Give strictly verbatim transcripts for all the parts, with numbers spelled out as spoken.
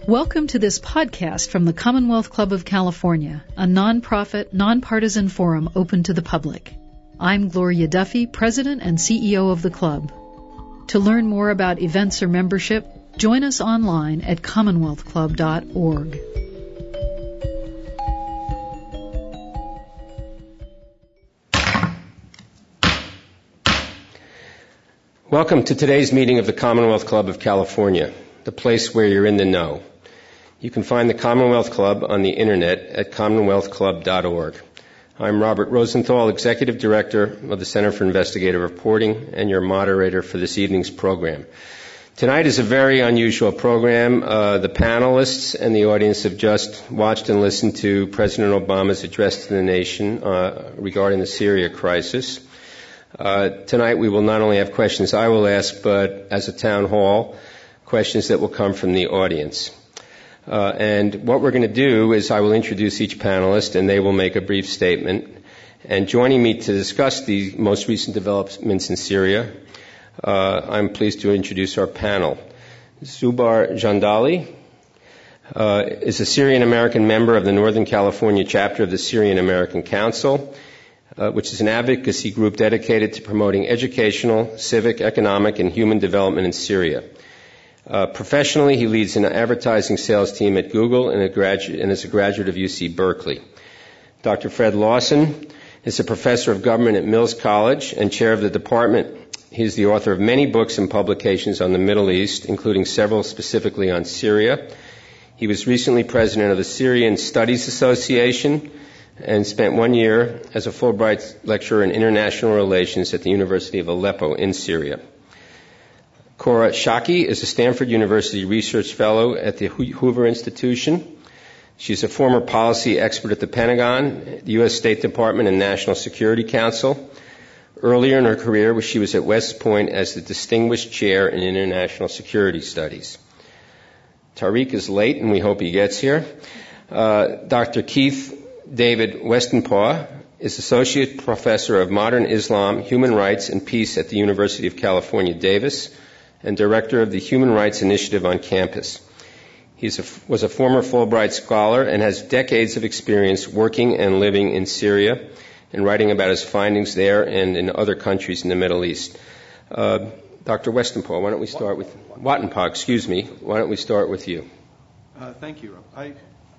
Welcome to this podcast from the Commonwealth Club of California, a nonprofit, nonpartisan forum open to the public. I'm Gloria Duffy, President and C E O of the club. To learn more about events or membership, join us online at commonwealth club dot org. Welcome to today's meeting of the Commonwealth Club of California, the place where you're in the know. You can find the Commonwealth Club on the internet at commonwealth club dot org. I'm Robert Rosenthal, Executive Director of the Center for Investigative Reporting and your moderator for this evening's program. Tonight is a very unusual program. Uh, the panelists and the audience have just watched and listened to President Obama's address to the nation uh, regarding the Syria crisis. Uh, tonight we will not only have questions I will ask, but as a town hall, questions that will come from the audience. Uh, and what we're going to do is I will introduce each panelist and they will make a brief statement. And joining me to discuss the most recent developments in Syria, uh, I'm pleased to introduce our panel. Zubar Jandali uh, is a Syrian-American member of the Northern California chapter of the Syrian-American Council, Uh, which is an advocacy group dedicated to promoting educational, civic, economic, and human development in Syria. Uh, professionally, he leads an advertising sales team at Google and, a gradu- and is a graduate of U C Berkeley. Doctor Fred Lawson is a professor of government at Mills College and chair of the department. He is the author of many books and publications on the Middle East, including several specifically on Syria. He was recently president of the Syrian Studies Association and spent one year as a Fulbright lecturer in international relations at the University of Aleppo in Syria. Cora Shaki is a Stanford University Research Fellow at the Hoover Institution. She's a former policy expert at the Pentagon, the U S State Department, and National Security Council. Earlier in her career, she was at West Point as the Distinguished Chair in International Security Studies. Tariq is late, and we hope he gets here. Uh, Doctor Keith David Westenpaw is Associate Professor of Modern Islam, Human Rights, and Peace at the University of California, Davis, and Director of the Human Rights Initiative on campus. He was a former Fulbright Scholar and has decades of experience working and living in Syria and writing about his findings there and in other countries in the Middle East. Uh, Doctor Westenpaw, why don't we start with... Wattenpaw, excuse me. Why don't we start with you? Uh, thank you, Rob. I...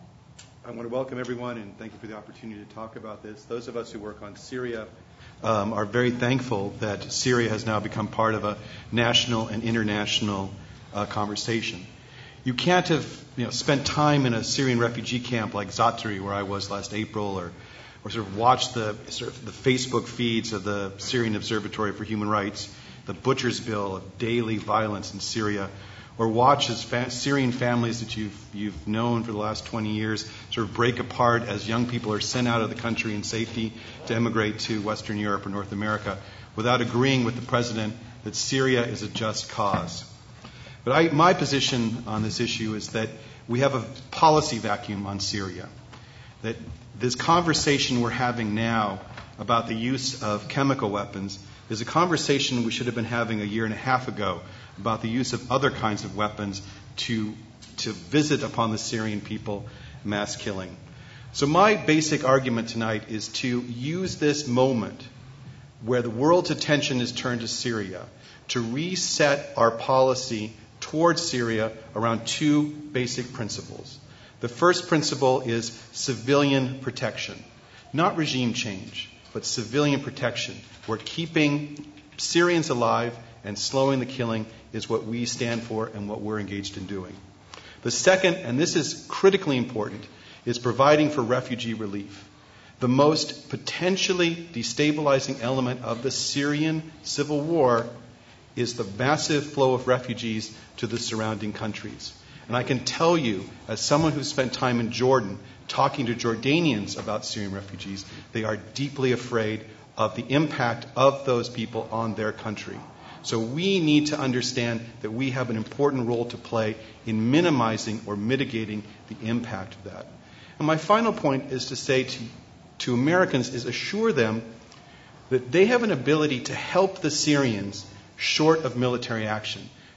I want to welcome everyone and thank you for the opportunity to talk about this. Those of us who work on Syria um, are very thankful that Syria has now become part of a national and international uh, conversation. You can't have you know, spent time in a Syrian refugee camp like Zatari, where I was last April, or, or sort of watched the, sort of the Facebook feeds of the Syrian Observatory for Human Rights, the butcher's bill of daily violence in Syria, or watch as fa- Syrian families that you've, you've known for the last twenty years sort of break apart as young people are sent out of the country in safety to emigrate to Western Europe or North America without agreeing with the president that Syria is a just cause. But I, my position on this issue is that we have a policy vacuum on Syria, that this conversation we're having now about the use of chemical weapons is a conversation we should have been having a year and a half ago about the use of other kinds of weapons to, to visit upon the Syrian people mass killing. So my basic argument tonight is to use this moment where the world's attention is turned to Syria to reset our policy towards Syria around two basic principles. The first principle is civilian protection, not regime change, but civilian protection. We're keeping Syrians alive and slowing the killing is what we stand for and what we're engaged in doing. The second, and this is critically important, is providing for refugee relief. The most potentially destabilizing element of the Syrian civil war is the massive flow of refugees to the surrounding countries. And I can tell you, as someone who's spent time in Jordan talking to Jordanians about Syrian refugees, they are deeply afraid of the impact of those people on their country. So we need to understand that we have an important role to play in minimizing or mitigating the impact of that. And my final point is to say to, to Americans is assure them that they have an ability to help the Syrians short of military action.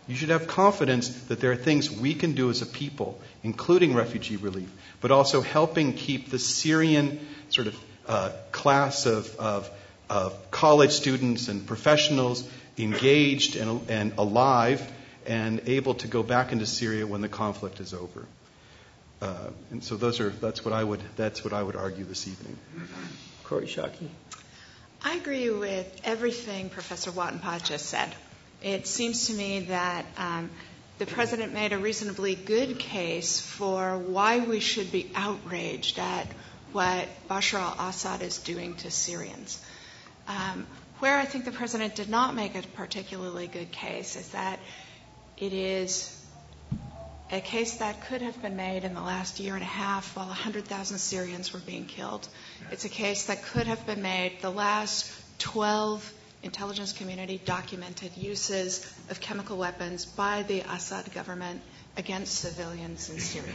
You should have confidence that there are things we can do as a people, including refugee relief, but also helping keep the Syrian sort of uh, class of, of, of college students and professionals engaged and, and alive and able to go back into Syria when the conflict is over. Uh, and so those are that's what I would that's what I would argue this evening. Kori Schake. I agree with everything Professor Wattenpot just said. It seems to me that um, the President made a reasonably good case for why we should be outraged at what Bashar al-Assad is doing to Syrians. Um, where I think the President did not make a particularly good case is that it is a case that could have been made in the last year and a half while one hundred thousand Syrians were being killed. It's a case that could have been made the last twelve intelligence community documented uses of chemical weapons by the Assad government against civilians in Syria.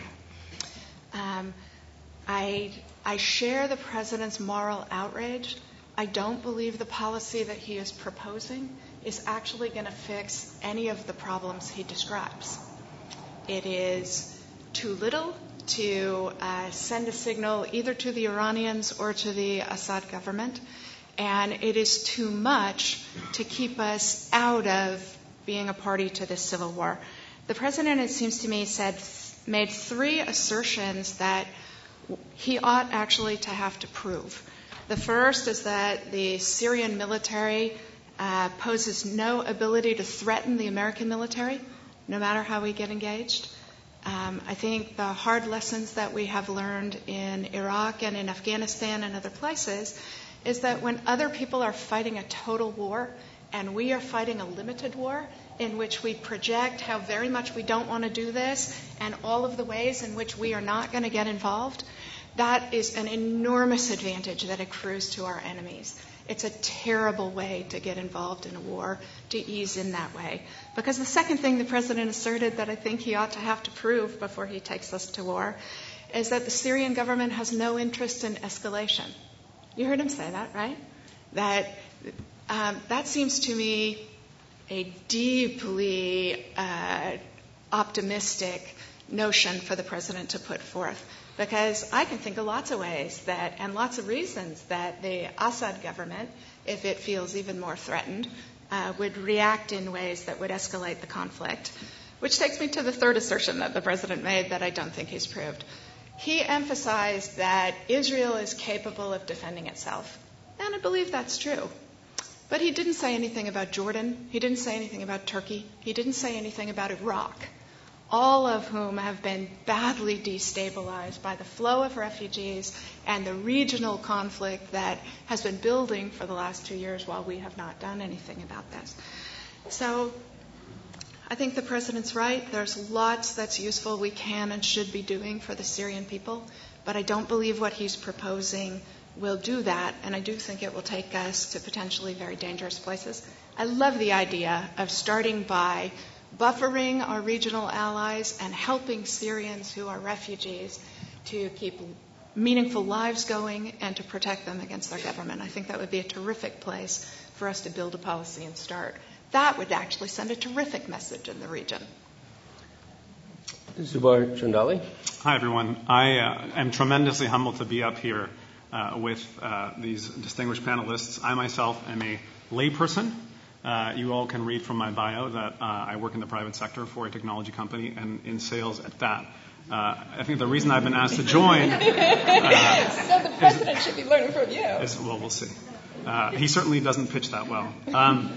Um, I, I share the President's moral outrage. I don't believe the policy that he is proposing is actually going to fix any of the problems he describes. It is too little to uh, send a signal either to the Iranians or to the Assad government, and it is too much to keep us out of being a party to this civil war. The President, it seems to me, said made three assertions that he ought actually to have to prove. The first is that the Syrian military uh, poses no ability to threaten the American military, no matter how we get engaged. Um, I think the hard lessons that we have learned in Iraq and in Afghanistan and other places is that when other people are fighting a total war and we are fighting a limited war in which we project how very much we don't want to do this and all of the ways in which we are not going to get involved, that is an enormous advantage that accrues to our enemies. It's a terrible way to get involved in a war, to ease in that way. Because the second thing the President asserted that I think he ought to have to prove before he takes us to war is that the Syrian government has no interest in escalation. You heard him say that, right? That um, that seems to me a deeply uh, optimistic notion for the President to put forth. Because I can think of lots of ways that, and lots of reasons that the Assad government, if it feels even more threatened, uh, would react in ways that would escalate the conflict. Which takes me to the third assertion that the President made that I don't think he's proved. He emphasized that Israel is capable of defending itself. And I believe that's true. But he didn't say anything about Jordan. He didn't say anything about Turkey. He didn't say anything about Iraq, all of whom have been badly destabilized by the flow of refugees and the regional conflict that has been building for the last two years while we have not done anything about this. So I think the President's right. There's lots that's useful we can and should be doing for the Syrian people, but I don't believe what he's proposing will do that, and I do think it will take us to potentially very dangerous places. I love the idea of starting by buffering our regional allies and helping Syrians who are refugees to keep meaningful lives going and to protect them against their government. I think that would be a terrific place for us to build a policy and start. That would actually send a terrific message in the region. Zubair Jandali. Hi, everyone. I uh, am tremendously humbled to be up here uh, with uh, these distinguished panelists. I myself am a layperson. Uh, you all can read from my bio that uh, I work in the private sector for a technology company and in sales at that. Uh, I think the reason I've been asked to join... Uh, so the President is, should be learning from you. Is, well, we'll see. Uh, he certainly doesn't pitch that well. Um,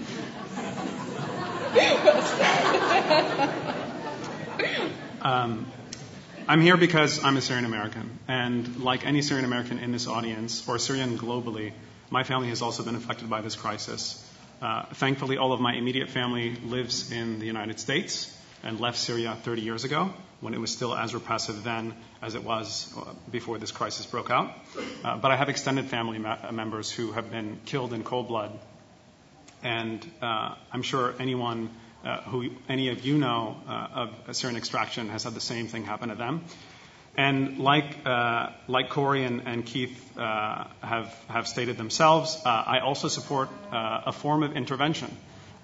um, I'm here because I'm a Syrian American, and like any Syrian American in this audience, or Syrian globally, my family has also been affected by this crisis. Uh, thankfully, all of my immediate family lives in the United States and left Syria thirty years ago, when it was still as repressive then as it was before this crisis broke out. Uh, but I have extended family ma- members who have been killed in cold blood. And uh, I'm sure anyone uh, who any of you know uh, of a Syrian extraction has had the same thing happen to them. And like uh, like Kori and, and Keith uh, have have stated themselves, uh, I also support uh, a form of intervention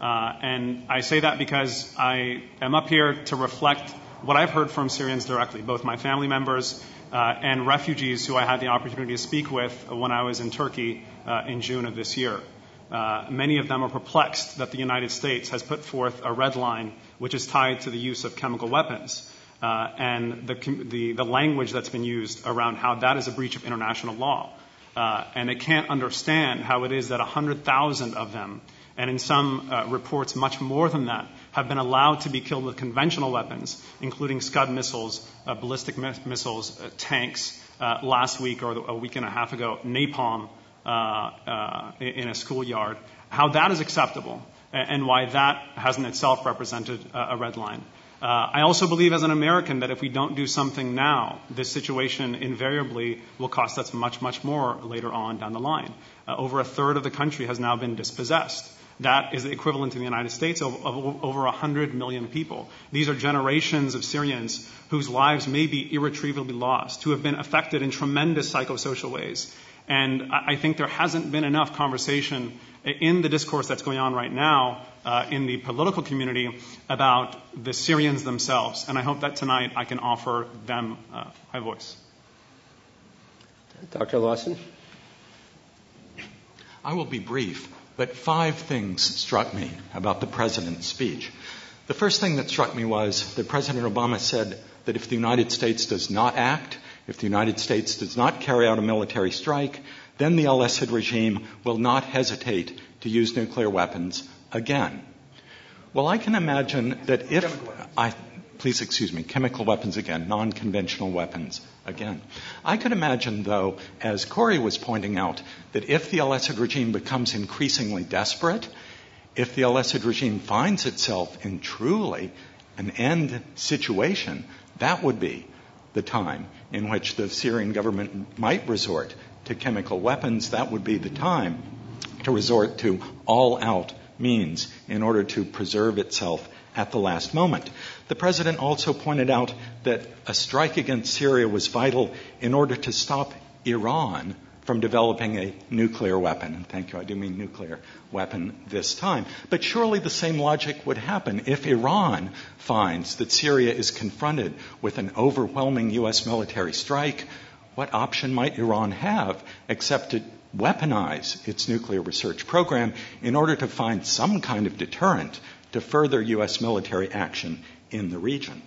Uh, and I say that because I am up here to reflect what I've heard from Syrians directly, both my family members uh, and refugees who I had the opportunity to speak with when I was in Turkey uh, in June of this year. Uh, many of them are perplexed that the United States has put forth a red line which is tied to the use of chemical weapons uh, and the, the, the language that's been used around how that is a breach of international law. Uh, and they can't understand how it is that one hundred thousand of them, and in some uh, reports much more than that, have been allowed to be killed with conventional weapons, including Scud missiles, uh, ballistic mi- missiles, uh, tanks, uh, last week or a week and a half ago, napalm uh, uh, in a schoolyard, how that is acceptable and why that has in itself represented a red line. Uh, I also believe as an American that if we don't do something now, this situation invariably will cost us much, much more later on down the line. Uh, over a third of the country has now been dispossessed. That is the equivalent in the United States of, of over one hundred million people. These are generations of Syrians whose lives may be irretrievably lost, who have been affected in tremendous psychosocial ways. And I, I think there hasn't been enough conversation in the discourse that's going on right now uh, in the political community about the Syrians themselves. And I hope that tonight I can offer them uh, my voice. Doctor Lawson? I will be brief, but five things struck me about the President's speech. The first thing that struck me was that President Obama said that if the United States does not act, if the United States does not carry out a military strike, then the al-Assad regime will not hesitate to use nuclear weapons again. Well, I can imagine that if I, please excuse me, chemical weapons again, non-conventional weapons again. I could imagine, though, as Corey was pointing out, that if the al-Assad regime becomes increasingly desperate, if the al-Assad regime finds itself in truly an end situation, that would be the time in which the Syrian government might resort to chemical weapons. That would be the time to resort to all-out means in order to preserve itself at the last moment. The President also pointed out that a strike against Syria was vital in order to stop Iran from developing a nuclear weapon. And thank you, I do mean nuclear weapon this time. But surely the same logic would happen if Iran finds that Syria is confronted with an overwhelming U S military strike. What option might Iran have except to weaponize its nuclear research program in order to find some kind of deterrent to further U S military action in the region?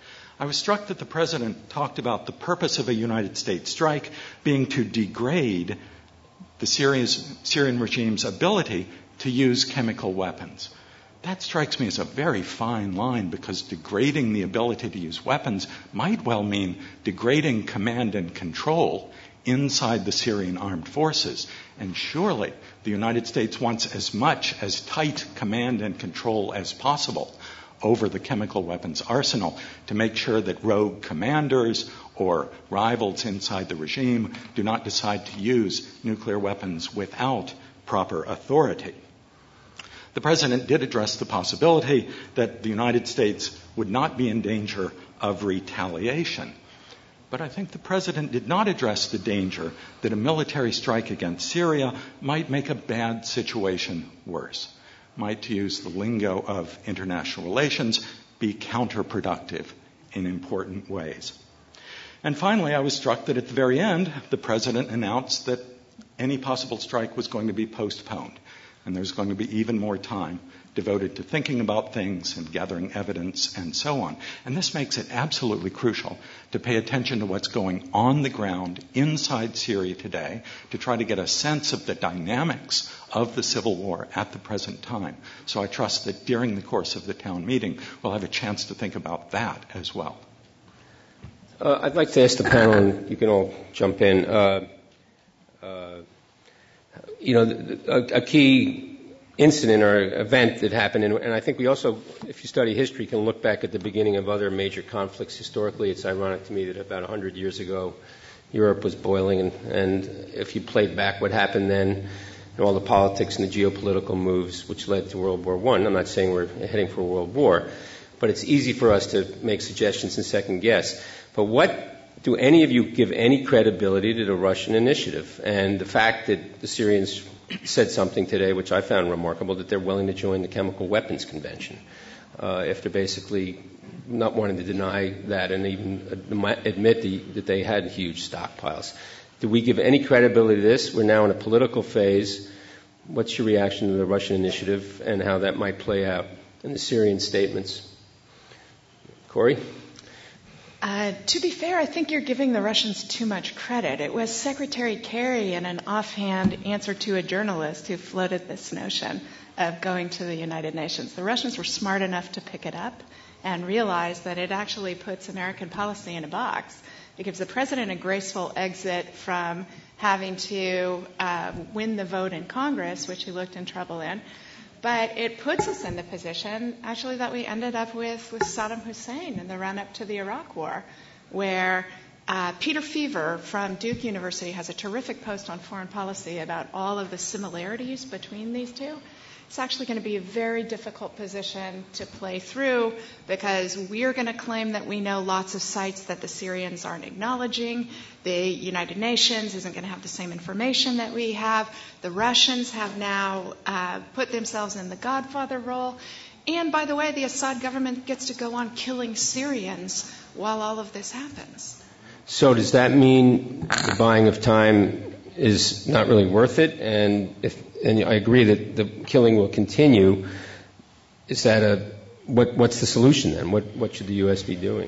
I was struck that the President talked about the purpose of a United States strike being to degrade the Syria's, Syrian regime's ability to use chemical weapons. That strikes me as a very fine line, because degrading the ability to use weapons might well mean degrading command and control inside the Syrian armed forces. And surely the United States wants as much as tight command and control as possible over the chemical weapons arsenal to make sure that rogue commanders or rivals inside the regime do not decide to use nuclear weapons without proper authority. The President did address the possibility that the United States would not be in danger of retaliation. But I think the President did not address the danger that a military strike against Syria might make a bad situation worse, might, to use the lingo of international relations, be counterproductive in important ways. And finally, I was struck that at the very end, the President announced that any possible strike was going to be postponed, and there's going to be even more time devoted to thinking about things and gathering evidence and so on. And this makes it absolutely crucial to pay attention to what's going on the ground inside Syria today, to try to get a sense of the dynamics of the civil war at the present time. So I trust that during the course of the town meeting, we'll have a chance to think about that as well. Uh, I'd like to ask the panel, and you can all jump in. Uh, uh, you know, a, a key incident or event that happened, and, and I think we also, if you study history, can look back at the beginning of other major conflicts historically. It's ironic to me that about one hundred years ago, Europe was boiling, and, and if you played back what happened then, and all the politics and the geopolitical moves which led to World War One. I'm not saying we're heading for a world war, but it's easy for us to make suggestions and second guess. But what do any of you give any credibility to the Russian initiative and the fact that the Syrians said something today which I found remarkable, that they're willing to join the Chemical Weapons Convention, uh, after basically not wanting to deny that and even admit the, that they had huge stockpiles. Do we give any credibility to this? We're now in a political phase. What's your reaction to the Russian initiative and how that might play out in the Syrian statements? Corey? Uh, to be fair, I think you're giving the Russians too much credit. It was Secretary Kerry in an offhand answer to a journalist who floated this notion of going to the United Nations. The Russians were smart enough to pick it up and realize that it actually puts American policy in a box. It gives the president a graceful exit from having to uh, win the vote in Congress, which he looked in trouble in. But it puts us in the position, actually, that we ended up with with Saddam Hussein in the run-up to the Iraq War, where uh, Peter Feaver from Duke University has a terrific post on foreign policy about all of the similarities between these two. It's actually going to be a very difficult position to play through because we're going to claim that we know lots of sites that the Syrians aren't acknowledging. The United Nations isn't going to have the same information that we have. The Russians have now uh, put themselves in the godfather role. And by the way, the Assad government gets to go on killing Syrians while all of this happens. So does that mean the buying of time is not really worth it? And if and I agree that the killing will continue. Is that a what? What's the solution then? What what should the U S be doing?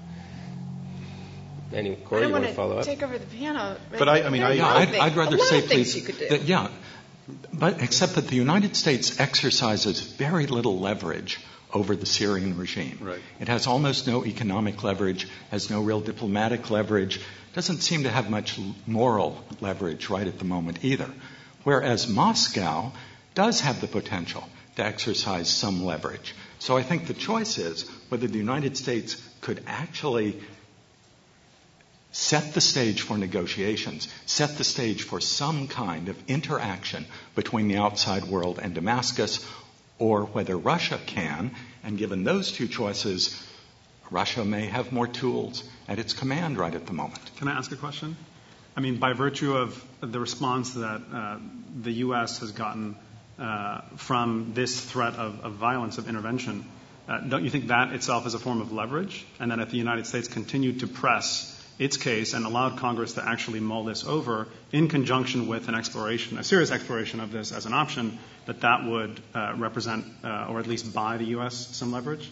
Any Corey, you want to follow up? Take over the piano. But, but I, I mean, I, yeah, I'd, I'd rather say, please, that, yeah, but except that the United States exercises very little leverage over the Syrian regime. Right. It has almost no economic leverage, has no real diplomatic leverage, doesn't seem to have much moral leverage right at the moment either. Whereas Moscow does have the potential to exercise some leverage. So I think the choice is whether the United States could actually set the stage for negotiations, set the stage for some kind of interaction between the outside world and Damascus, or whether Russia can, and given those two choices, Russia may have more tools at its command right at the moment. Can I ask a question? I mean, by virtue of the response that uh, the U S has gotten uh, from this threat of, of violence, of intervention, uh, don't you think that itself is a form of leverage? And that if the United States continued to press its case and allowed Congress to actually mull this over in conjunction with an exploration, a serious exploration of this as an option, that that would uh, represent uh, or at least buy the U S some leverage?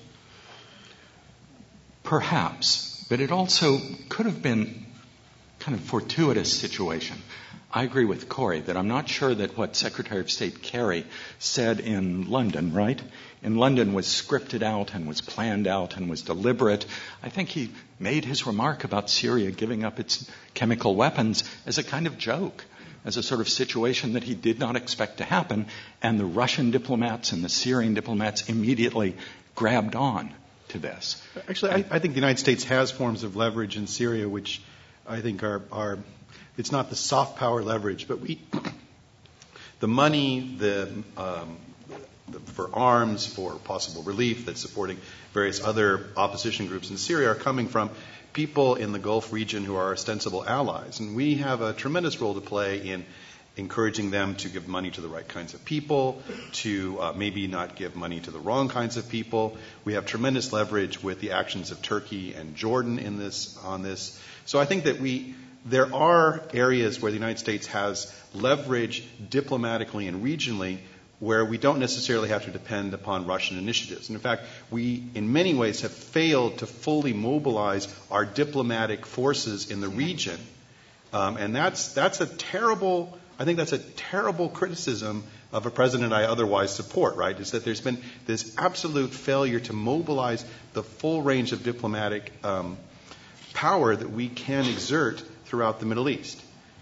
Perhaps, but it also could have been kind of fortuitous situation. I agree with Corey that I'm not sure that what Secretary of State Kerry said in London, right, in London was scripted out and was planned out and was deliberate. I think he made his remark about Syria giving up its chemical weapons as a kind of joke, as a sort of situation that he did not expect to happen, and the Russian diplomats and the Syrian diplomats immediately grabbed on to this. Actually, I, I think the United States has forms of leverage in Syria which I think are, are it's not the soft power leverage, but we, the money, the, um, the for arms, for possible relief that's supporting various other opposition groups in Syria are coming from people in the Gulf region who are ostensible allies. And we have a tremendous role to play in encouraging them to give money to the right kinds of people, to uh, maybe not give money to the wrong kinds of people. We have tremendous leverage with the actions of Turkey and Jordan in this, on this. So I think that we, there are areas where the United States has leverage diplomatically and regionally where we don't necessarily have to depend upon Russian initiatives. And in fact, we in many ways have failed to fully mobilize our diplomatic forces in the region. Um, and that's, that's a terrible, I think that's a terrible criticism of a president I otherwise support, right? Is that there's been this absolute failure to mobilize the full range of diplomatic um, power that we can exert throughout the Middle East.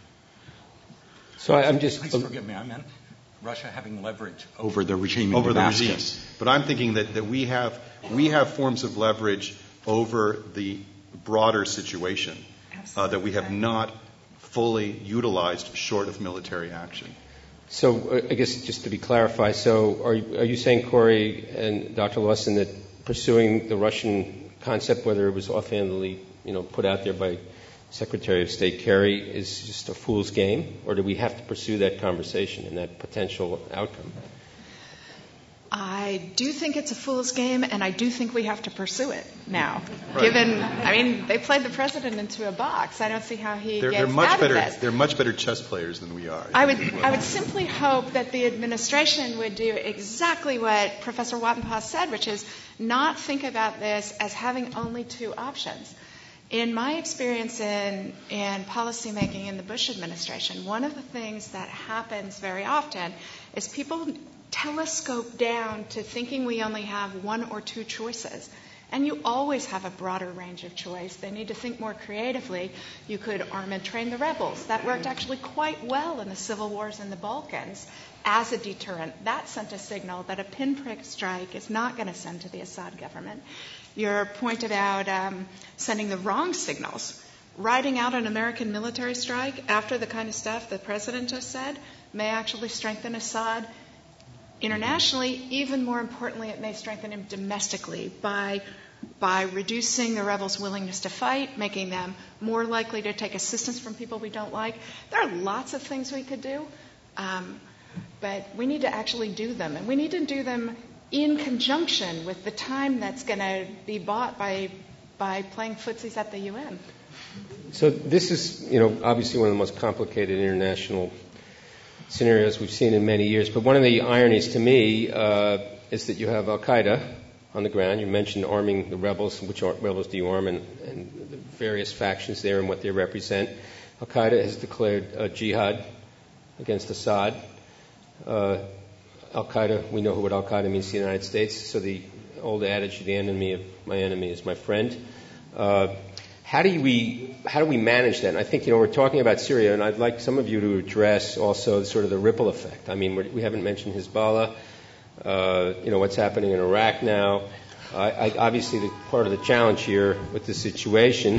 So I, I'm just... Please forgive me, I meant Russia having leverage over the regime in over Damascus. the regime. But I'm thinking that, that we have we have forms of leverage over the broader situation uh, that we have not fully utilized short of military action. So uh, I guess just to be clarified, so are you, are you saying, Corey and Doctor Lawson, that pursuing the Russian concept, whether it was offhandedly, you know, put out there by Secretary of State Kerry is just a fool's game, or do we have to pursue that conversation and that potential outcome? I do think it's a fool's game, and I do think we have to pursue it now. Right. Given, I mean, they played the president into a box. I don't see how he they're, gets they're much out better, of this. They're much better chess players than we are. I would, I would simply hope that the administration would do exactly what Professor Wattenpaugh said, which is not think about this as having only two options. In my experience in, in policymaking in the Bush administration, one of the things that happens very often is people telescope down to thinking we only have one or two choices. And you always have a broader range of choice. They need to think more creatively. You could arm and train the rebels. That worked actually quite well in the civil wars in the Balkans as a deterrent. That sent a signal that a pinprick strike is not going to send to the Assad government. Your point about um, sending the wrong signals, riding out an American military strike after the kind of stuff the president just said, may actually strengthen Assad internationally. Even more importantly, it may strengthen him domestically by by reducing the rebels' willingness to fight, making them more likely to take assistance from people we don't like. There are lots of things we could do, um, but we need to actually do them. And we need to do them in conjunction with the time that's going to be bought by by playing footsies at the U N. So this is, you know, obviously one of the most complicated international scenarios we've seen in many years. But one of the ironies to me uh, is that you have Al-Qaeda on the ground. You mentioned arming the rebels. Which rebels do you arm, and, and the various factions there and what they represent. Al-Qaeda has declared uh, jihad against Assad. Uh, Al-Qaeda, we know what Al-Qaeda means to the United States. So the old adage, the enemy of my enemy is my friend. Uh, How do we how do we manage that? And I think, you know, we're talking about Syria, and I'd like some of you to address also sort of the ripple effect. I mean, we're, we haven't mentioned Hezbollah, uh, you know, what's happening in Iraq now. I, I, obviously, the, part of the challenge here with the situation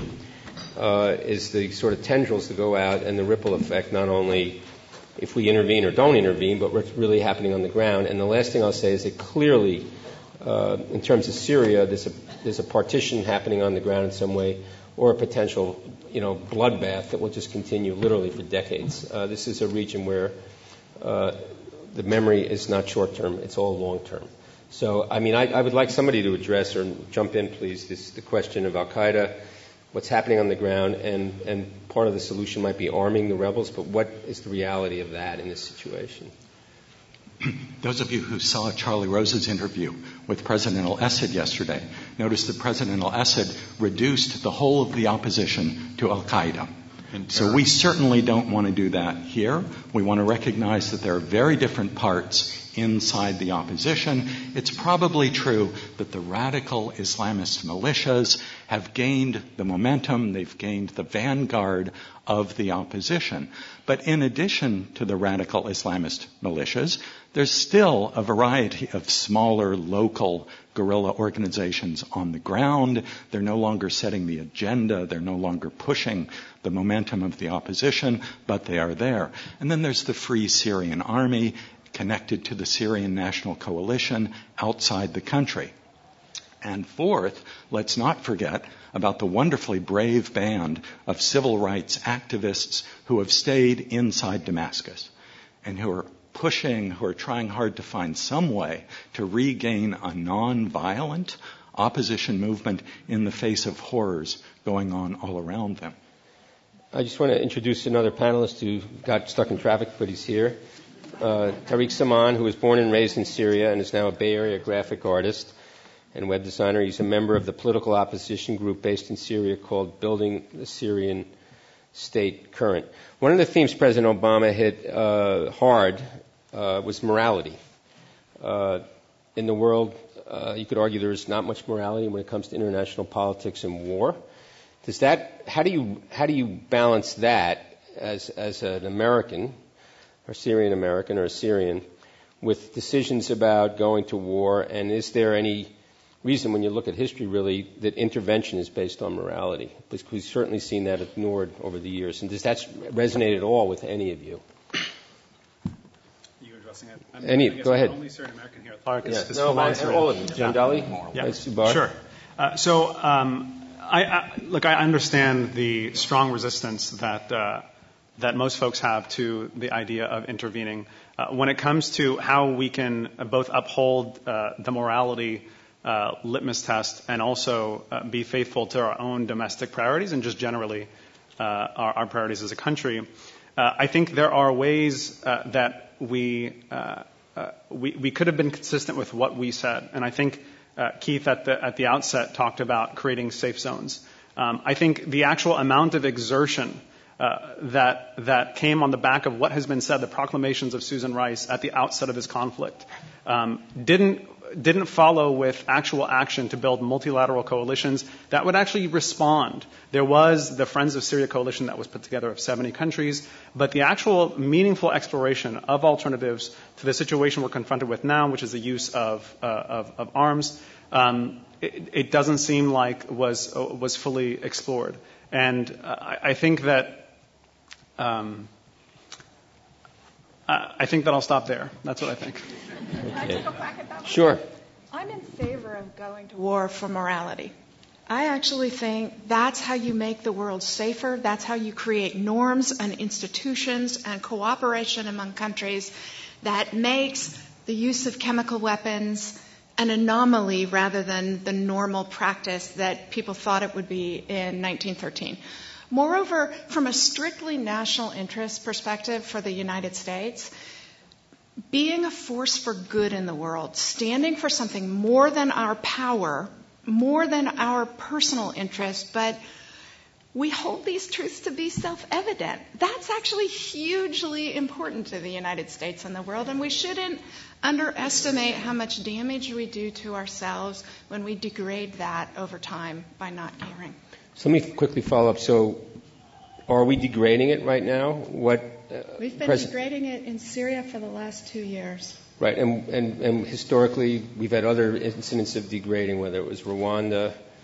uh, is the sort of tendrils that go out and the ripple effect, not only if we intervene or don't intervene, but what's really happening on the ground. And the last thing I'll say is that clearly, uh, in terms of Syria, there's a, there's a partition happening on the ground in some way, or a potential, you know, bloodbath that will just continue literally for decades. Uh, this is a region where uh, the memory is not short-term, it's all long-term. So, I mean, I, I would like somebody to address, or jump in, please, this, the question of Al-Qaeda, what's happening on the ground, and, and part of the solution might be arming the rebels, but what is the reality of that in this situation? Those of you who saw Charlie Rose's interview with President al-Assad yesterday noticed that President al-Assad reduced the whole of the opposition to al-Qaeda. So we certainly don't want to do that here. We want to recognize that there are very different parts inside the opposition. It's probably true that the radical Islamist militias have gained the momentum, they've gained the vanguard of the opposition. But in addition to the radical Islamist militias, there's still a variety of smaller local guerrilla organizations on the ground. They're no longer setting the agenda. They're no longer pushing the momentum of the opposition, but they are there. And then there's the Free Syrian Army connected to the Syrian National Coalition outside the country. And fourth, let's not forget about the wonderfully brave band of civil rights activists who have stayed inside Damascus and who are pushing, who are trying hard to find some way to regain a non-violent opposition movement in the face of horrors going on all around them. I just want to introduce another panelist who got stuck in traffic, but he's here. Uh, Tariq Saman, who was born and raised in Syria and is now a Bay Area graphic artist and web designer. He's a member of the political opposition group based in Syria called Building the Syrian State Current. One of the themes President Obama hit uh, hard uh, was morality. Uh, in the world, uh, you could argue there is not much morality when it comes to international politics and war. Does that? How do you how do you balance that as as an American, or Syrian American, or a Syrian, with decisions about going to war? And is there any reason, when you look at history, really, that intervention is based on morality? Because we've certainly seen that ignored over the years. And does that resonate at all with any of you? You addressing it? I'm, any? Go ahead. Only Syrian American here at Clark. Yeah. No, I, all of them. John Dolly. Yeah. Subar. Sure. Uh, so. Um, I, I, look, I understand the strong resistance that uh, that most folks have to the idea of intervening. Uh, when it comes to how we can both uphold uh, the morality uh, litmus test and also uh, be faithful to our own domestic priorities and just generally uh, our, our priorities as a country, uh, I think there are ways uh, that we, uh, uh, we we could have been consistent with what we said. And I think uh, Keith at the at the outset talked about creating safe zones. Um, I think the actual amount of exertion Uh, that that came on the back of what has been said, the proclamations of Susan Rice at the outset of this conflict, um, didn't didn't follow with actual action to build multilateral coalitions that would actually respond. There was the Friends of Syria coalition that was put together of seventy countries, but the actual meaningful exploration of alternatives to the situation we're confronted with now, which is the use of uh, of, of arms, um, it, it doesn't seem like was uh, was fully explored. And uh, I, I think that. Um, I think that I'll stop there. That's what I think. Can I take a crack at that one? Sure. I'm in favor of going to war for morality. I actually think that's how you make the world safer. That's how you create norms and institutions and cooperation among countries that makes the use of chemical weapons an anomaly rather than the normal practice that people thought it would be in nineteen thirteen. Moreover, from a strictly national interest perspective for the United States, being a force for good in the world, standing for something more than our power, more than our personal interest, but we hold these truths to be self-evident. That's actually hugely important to the United States and the world, and we shouldn't underestimate how much damage we do to ourselves when we degrade that over time by not caring. So let me quickly follow up. So are we degrading it right now? What uh, We've been pres- degrading it in Syria for the last two years. Right, and, and, and historically we've had other incidents of degrading, whether it was Rwanda,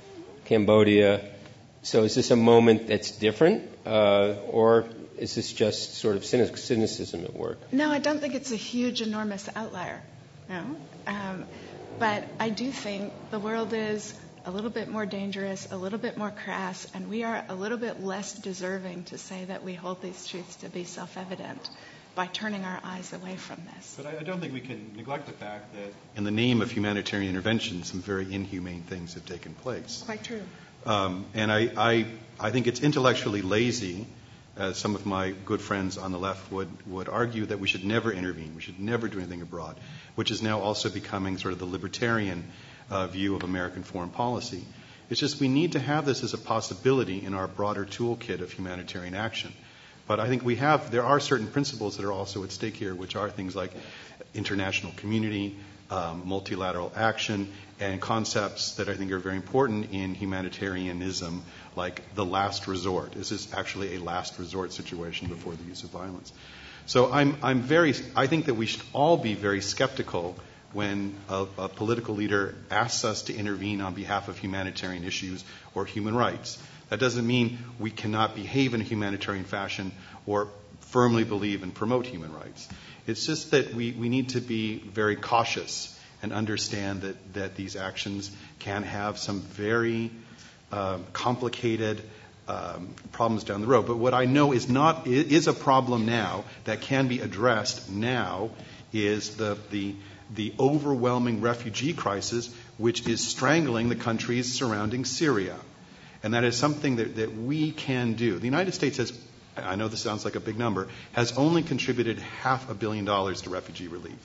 Cambodia. So is this a moment that's different, uh, or is this just sort of cynic- cynicism at work? No, I don't think it's a huge, enormous outlier. No, um, but I do think the world is a little bit more dangerous, a little bit more crass, and we are a little bit less deserving to say that we hold these truths to be self-evident by turning our eyes away from this. But I, I don't think we can neglect the fact that in the name of humanitarian intervention, some very inhumane things have taken place. Quite true. Um, and I, I, I think it's intellectually lazy, as some of my good friends on the left would, would argue, that we should never intervene, we should never do anything abroad, which is now also becoming sort of the libertarian Uh, view of American foreign policy. It's just we need to have this as a possibility in our broader toolkit of humanitarian action. But I think we have, there are certain principles that are also at stake here, which are things like international community, um, multilateral action, and concepts that I think are very important in humanitarianism, like the last resort. This is actually a last resort situation before the use of violence. So I'm, I'm very, I think that we should all be very skeptical when a, a political leader asks us to intervene on behalf of humanitarian issues or human rights. That doesn't mean we cannot behave in a humanitarian fashion or firmly believe and promote human rights. It's just that we, we need to be very cautious and understand that, that these actions can have some very um, complicated um, problems down the road. But what I know is not is a problem now that can be addressed now is the the the overwhelming refugee crisis, which is strangling the countries surrounding Syria. And that is something that, that we can do. The United States has, I know this sounds like a big number, has only contributed half a billion dollars to refugee relief.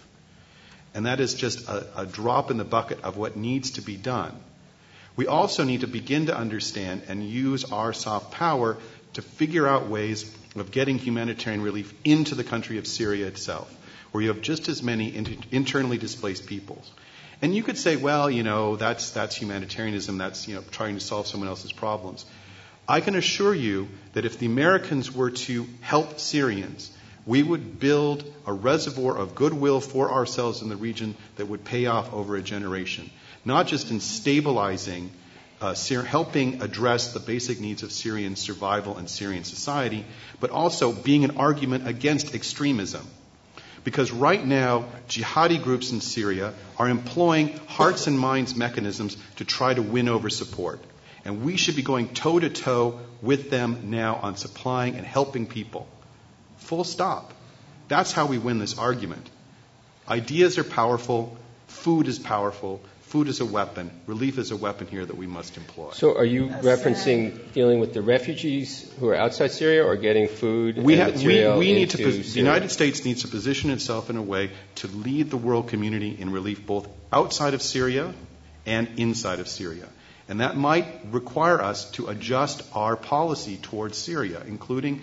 And that is just a, a drop in the bucket of what needs to be done. We also need to begin to understand and use our soft power to figure out ways of getting humanitarian relief into the country of Syria itself, where you have just as many in- internally displaced peoples. And you could say, well, you know, that's that's humanitarianism, that's, you know, trying to solve someone else's problems. I can assure you that if the Americans were to help Syrians, we would build a reservoir of goodwill for ourselves in the region that would pay off over a generation, not just in stabilizing, uh, Syri- helping address the basic needs of Syrian survival and Syrian society, but also being an argument against extremism. Because right now, jihadi groups in Syria are employing hearts and minds mechanisms to try to win over support. And we should be going toe-to-toe with them now on supplying and helping people. Full stop. That's how we win this argument. Ideas are powerful. Food is powerful. Food is a weapon. Relief is a weapon here that we must employ. So are you referencing dealing with the refugees who are outside Syria or getting food we and have, material we, we need into to, The Syria? United States needs to position itself in a way to lead the world community in relief both outside of Syria and inside of Syria. And that might require us to adjust our policy towards Syria, including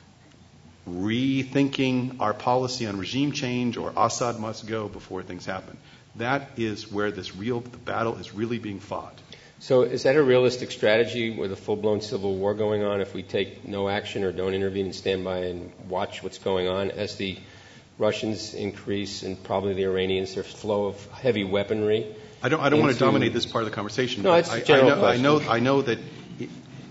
rethinking our policy on regime change or Assad must go before things happen. That is where this real the battle is really being fought. So is that a realistic strategy with a full-blown civil war going on if we take no action or don't intervene and stand by and watch what's going on as the Russians increase and probably the Iranians their flow of heavy weaponry? I don't I don't want to into- dominate this part of the conversation. No, but it's a I, general I, know, I question. know I know that it,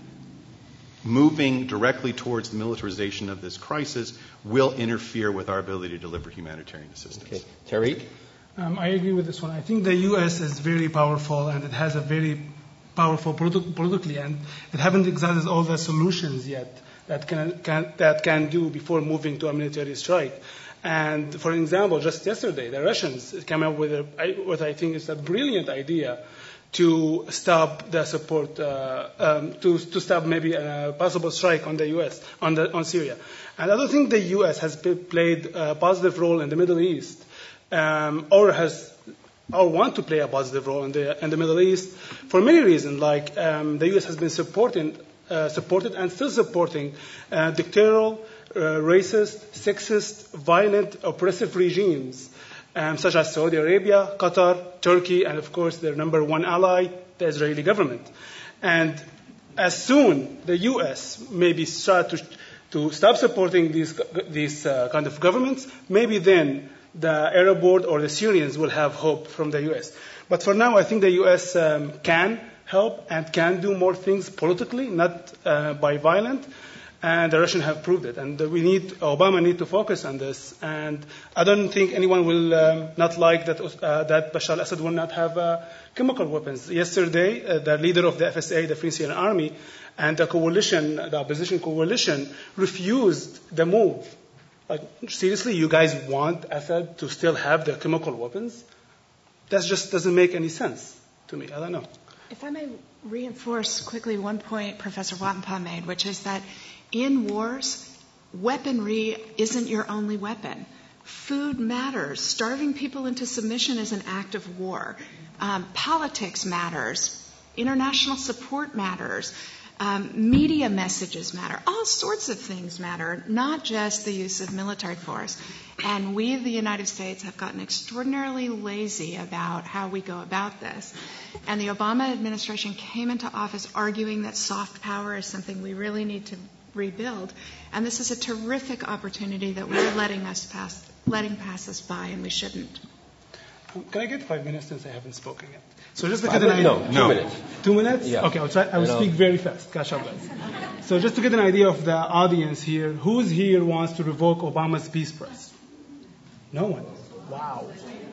moving directly towards the militarization of this crisis will interfere with our ability to deliver humanitarian assistance. Okay. Tariq? Um, I agree with this one. I think the U S is very powerful and it has a very powerful politi- politically, and it haven't exhausted all the solutions yet that can, can that can do before moving to a military strike. And for example, just yesterday, the Russians came up with a, what I think is a brilliant idea to stop the support, uh, um, to to stop maybe a possible strike on the U S on the on Syria. And I don't think the U S has p- played a positive role in the Middle East. Um, or has or want to play a positive role in the in the Middle East for many reasons. Like um, the U S has been supporting, uh, supported and still supporting uh, dictatorial, uh, racist, sexist, violent, oppressive regimes um, such as Saudi Arabia, Qatar, Turkey, and of course their number one ally, the Israeli government. And as soon the U S maybe start to to stop supporting these these uh, kind of governments, maybe then the Arab world or the Syrians will have hope from the U S. But for now, I think the U S um, can help and can do more things politically, not uh, by violence. And the Russians have proved it. And we need, Obama need to focus on this. And I don't think anyone will um, not like that, uh, that Bashar al-Assad will not have uh, chemical weapons. Yesterday, uh, the leader of the F S A, the Free Syrian Army, and the coalition, the opposition coalition, refused the move. Like, seriously, you guys want Assad to still have the chemical weapons? That just doesn't make any sense to me. I don't know. If I may reinforce quickly one point Professor Wattenpaugh made, which is that in wars, weaponry isn't your only weapon. Food matters. Starving people into submission is an act of war. Um, politics matters. International support matters. Um, media messages matter. All sorts of things matter, not just the use of military force. And we, the United States, have gotten extraordinarily lazy about how we go about this. And the Obama administration came into office arguing that soft power is something we really need to rebuild. And this is a terrific opportunity that we're letting us pass, letting pass us by, and we shouldn't. Can I get five minutes since I haven't spoken yet? So just to Five get an minutes? idea. No, two No. minutes. Two minutes? Yeah. Okay, I'll try. I will And I'll- speak very fast. Catch up, guys. So just to get an idea of the audience here, who's here wants to revoke Obama's Peace Prize? No one. Wow.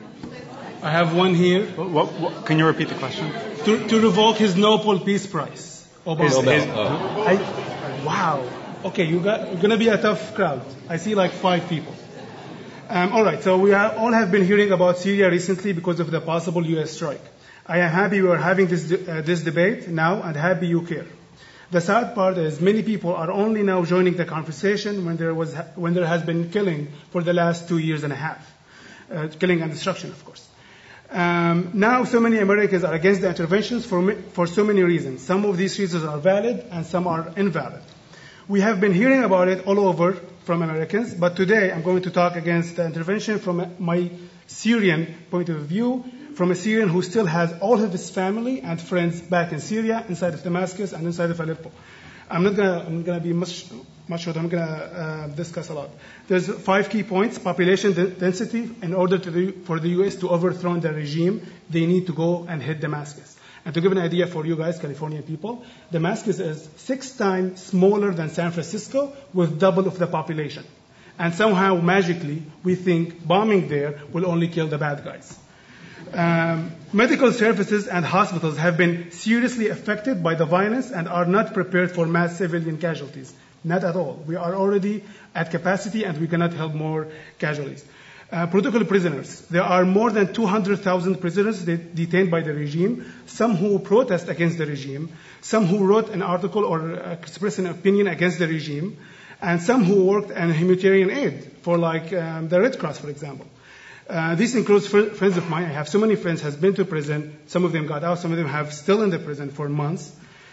I have one here. What, what, what, can you repeat the question? To, to revoke his Nobel Peace Prize. Obama. Nobel. Is- Oh. I, wow. Okay, you got, you're going to be a tough crowd. I see like five people. Um, all right, so we are, all have been hearing about Syria recently because of the possible U S strike. I am happy we are having this, uh, this debate now and happy you care. The sad part is many people are only now joining the conversation when there, was, when there has been killing for the last two years and a half. Uh, killing and destruction, of course. Um, now so many Americans are against the interventions for, for so many reasons. Some of these reasons are valid and some are invalid. We have been hearing about it all over from Americans, but today I'm going to talk against the intervention from my Syrian point of view, from a Syrian who still has all of his family and friends back in Syria, inside of Damascus and inside of Aleppo. I'm not gonna, I'm gonna be much, much shorter. I'm gonna uh, discuss a lot. There's five key points: population de- density. In order to do, for the U S to overthrow the regime, they need to go and hit Damascus. And to give an idea for you guys, Californian people, Damascus is six times smaller than San Francisco with double of the population. And somehow, magically, we think bombing there will only kill the bad guys. Um, medical services and hospitals have been seriously affected by the violence and are not prepared for mass civilian casualties. Not at all. We are already at capacity and we cannot help more casualties. Uh, political prisoners. There are more than two hundred thousand prisoners de- detained by the regime, some who protest against the regime, some who wrote an article or uh, expressed an opinion against the regime, and some who worked in humanitarian aid for like um, the Red Cross, for example. Uh, this includes fr- friends of mine. I have so many friends has been to prison. Some of them got out. Some of them have still in the prison for months.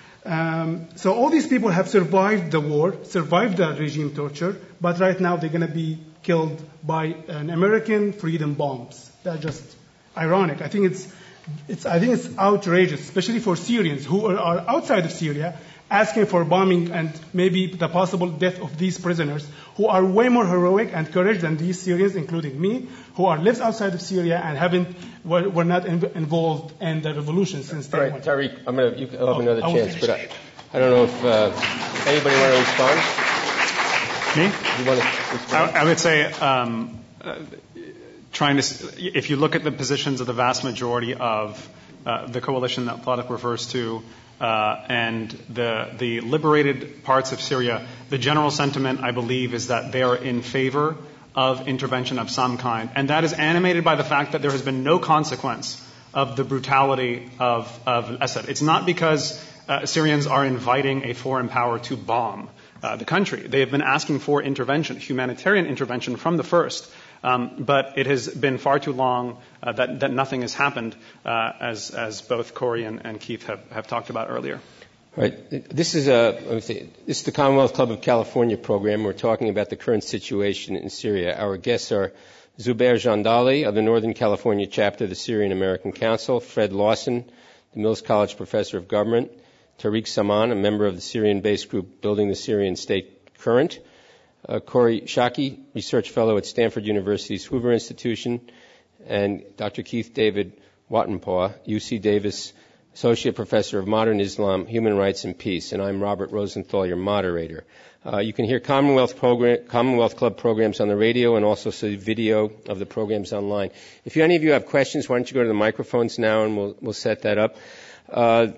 Um, so all these people have survived the war, survived the regime torture, but right now they're going to be killed by an American freedom bombs. That's just ironic. I think it's, it's, I think it's outrageous, especially for Syrians who are, are outside of Syria, asking for bombing and maybe the possible death of these prisoners who are way more heroic and courageous than these Syrians, including me, who are lives outside of Syria and haven't were, were not in, involved in the revolution since day one. All right, Tariq, I'm gonna you have oh, another I chance, but I, I don't know if uh, anybody want to respond. Me? You want to respond? I, I would say. Um, uh, trying to, if you look at the positions of the vast majority of uh, the coalition that Tariq refers to, Uh, and the, the liberated parts of Syria, the general sentiment, I believe, is that they are in favor of intervention of some kind. And that is animated by the fact that there has been no consequence of the brutality of, of Assad. It's not because uh, Syrians are inviting a foreign power to bomb uh, the country. They have been asking for intervention, humanitarian intervention from the first. Um, but it has been far too long uh, that, that nothing has happened, uh, as, as both Corey and, and Keith have, have talked about earlier. Right. This is a let me see, this is the Commonwealth Club of California program. We're talking about the current situation in Syria. Our guests are Zubair Jandali of the Northern California chapter of the Syrian American Council, Fred Lawson, the Mills College professor of government, Tariq Saman, a member of the Syrian-based group Building the Syrian State Current, Uh, Corey Shaki, research fellow at Stanford University's Hoover Institution, and Doctor Keith David Wattenpaugh, U C Davis Associate Professor of Modern Islam, Human Rights and Peace. And I'm Robert Rosenthal, your moderator. Uh, you can hear Commonwealth, program, Commonwealth Club programs on the radio and also see video of the programs online. If you, any of you have questions, why don't you go to the microphones now and we'll, we'll set that up. Uh,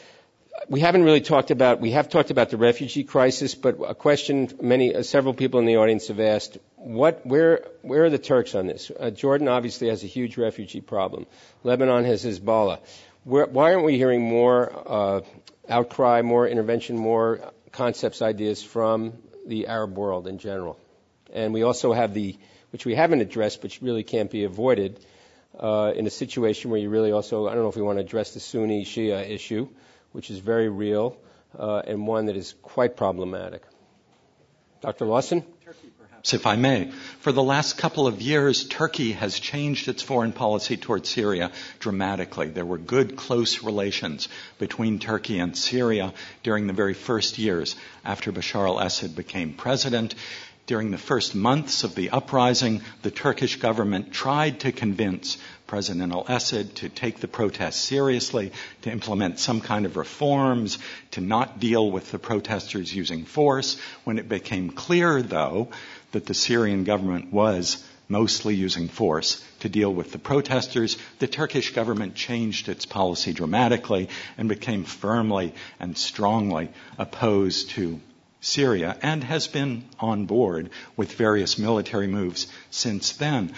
We haven't really talked about, we have talked about the refugee crisis, but a question many, uh, several people in the audience have asked, what, where, where are the Turks on this? Uh, Jordan obviously has a huge refugee problem. Lebanon has Hezbollah. Where, why aren't we hearing more uh, outcry, more intervention, more concepts, ideas from the Arab world in general? And we also have the, which we haven't addressed, but really can't be avoided, uh, in a situation where you really also, I don't know if we want to address the Sunni-Shia issue, which is very real, uh, and one that is quite problematic. Doctor Lawson? Turkey, perhaps, if I may. For the last couple of years, Turkey has changed its foreign policy towards Syria dramatically. There were good, close relations between Turkey and Syria during the very first years after Bashar al-Assad became president. During the first months of the uprising, the Turkish government tried to convince President al-Assad to take the protests seriously, to implement some kind of reforms, to not deal with the protesters using force. When it became clear, though, that the Syrian government was mostly using force to deal with the protesters, the Turkish government changed its policy dramatically and became firmly and strongly opposed to Syria and has been on board with various military moves since then.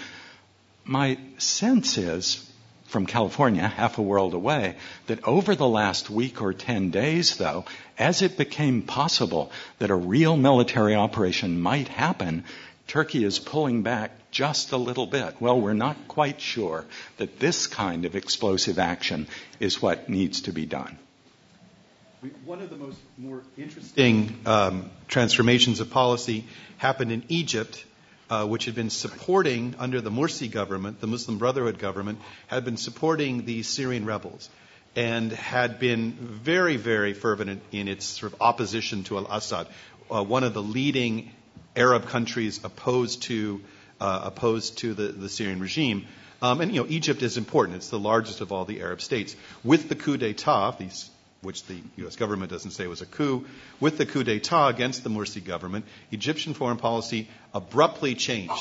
My sense is, from California, half a world away, that over the last week or ten days, though, as it became possible that a real military operation might happen, Turkey is pulling back just a little bit. Well, we're not quite sure that this kind of explosive action is what needs to be done. One of the most more interesting um, transformations of policy happened in Egypt, uh, which had been supporting, under the Morsi government, the Muslim Brotherhood government, had been supporting the Syrian rebels and had been very, very fervent in, in its sort of opposition to al-Assad, uh, one of the leading Arab countries opposed to uh, opposed to the, the Syrian regime. Um, and, you know, Egypt is important. It's the largest of all the Arab states. With the coup d'etat, these which the U S government doesn't say was a coup, with the coup d'etat against the Morsi government, Egyptian foreign policy abruptly changed.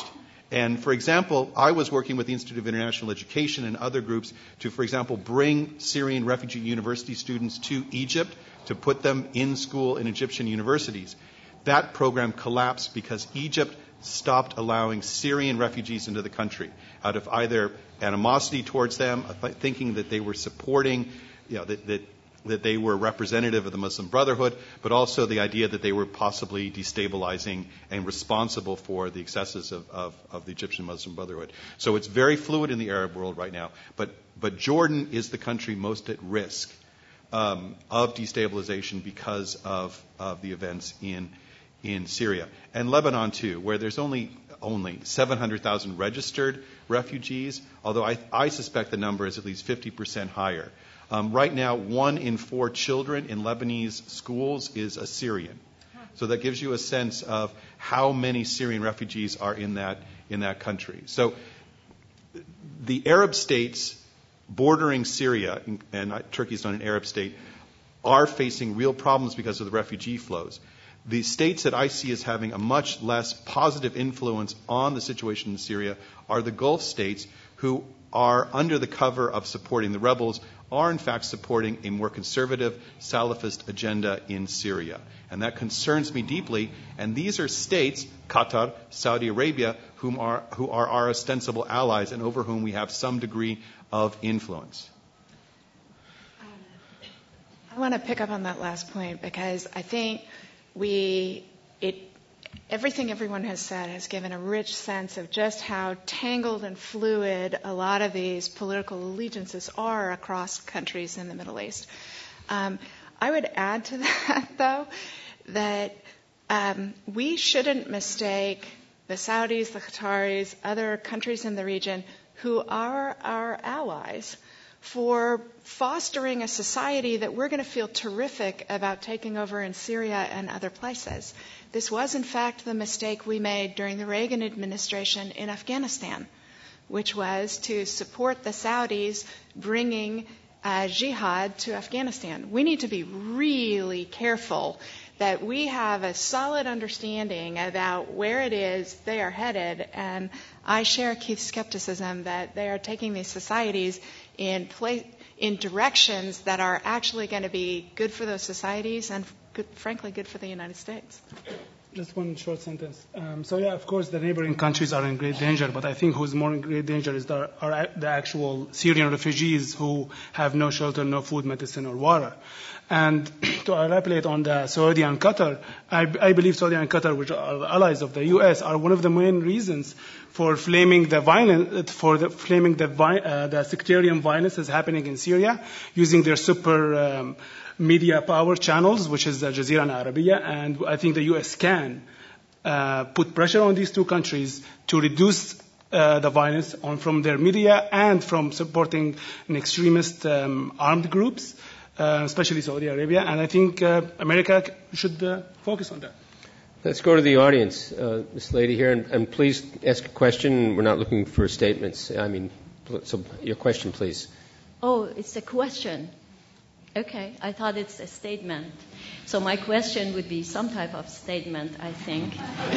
And, for example, I was working with the Institute of International Education and other groups to, for example, bring Syrian refugee university students to Egypt to put them in school in Egyptian universities. That program collapsed because Egypt stopped allowing Syrian refugees into the country out of either animosity towards them, thinking that they were supporting, you know, that, that that they were representative of the Muslim Brotherhood, but also the idea that they were possibly destabilizing and responsible for the excesses of, of, of the Egyptian Muslim Brotherhood. So it's very fluid in the Arab world right now. But, but Jordan is the country most at risk um, of destabilization because of, of the events in, in Syria. And Lebanon, too, where there's only only seven hundred thousand registered refugees, although I, I suspect the number is at least fifty percent higher. Um, right now, one in four children in Lebanese schools is a Syrian. So that gives you a sense of how many Syrian refugees are in that in that country. So the Arab states bordering Syria, and Turkey's not an Arab state, are facing real problems because of the refugee flows. The states that I see as having a much less positive influence on the situation in Syria are the Gulf states, who are under the cover of supporting the rebels, are in fact supporting a more conservative Salafist agenda in Syria. And that concerns me deeply. And these are states, Qatar, Saudi Arabia, whom are, who are our ostensible allies and over whom we have some degree of influence. I want to pick up on that last point because I think we, it, everything everyone has said has given a rich sense of just how tangled and fluid a lot of these political allegiances are across countries in the Middle East. Um, I would add to that, though, that um, we shouldn't mistake the Saudis, the Qataris, other countries in the region who are our allies for fostering a society that we're going to feel terrific about taking over in Syria and other places. This was, in fact, the mistake we made during the Reagan administration in Afghanistan, which was to support the Saudis bringing uh, jihad to Afghanistan. We need to be really careful that we have a solid understanding about where it is they are headed, and I share Keith's skepticism that they are taking these societies in place, in directions that are actually going to be good for those societies and, good, frankly, good for the United States. Just one short sentence. Um, so, yeah, of course, the neighboring countries are in great danger, but I think who's more in great danger is the, are the actual Syrian refugees who have no shelter, no food, medicine, or water. And to elaborate on the Saudi and Qatar, I, I believe Saudi and Qatar, which are allies of the U S, are one of the main reasons for flaming the violence, for the, flaming the, uh, the sectarian violence that's happening in Syria, using their super um, media power channels, which is Al Jazeera and Arabiya. And I think the U S can uh, put pressure on these two countries to reduce uh, the violence on, from their media and from supporting an extremist um, armed groups. Uh, especially Saudi Arabia, and I think uh, America should uh, focus on that. Let's go to the audience, uh, this lady here, and, and please ask a question. We're not looking for statements. I mean, so your question, please. Oh, it's a question. Okay, I thought it's a statement. So my question would be some type of statement, I think.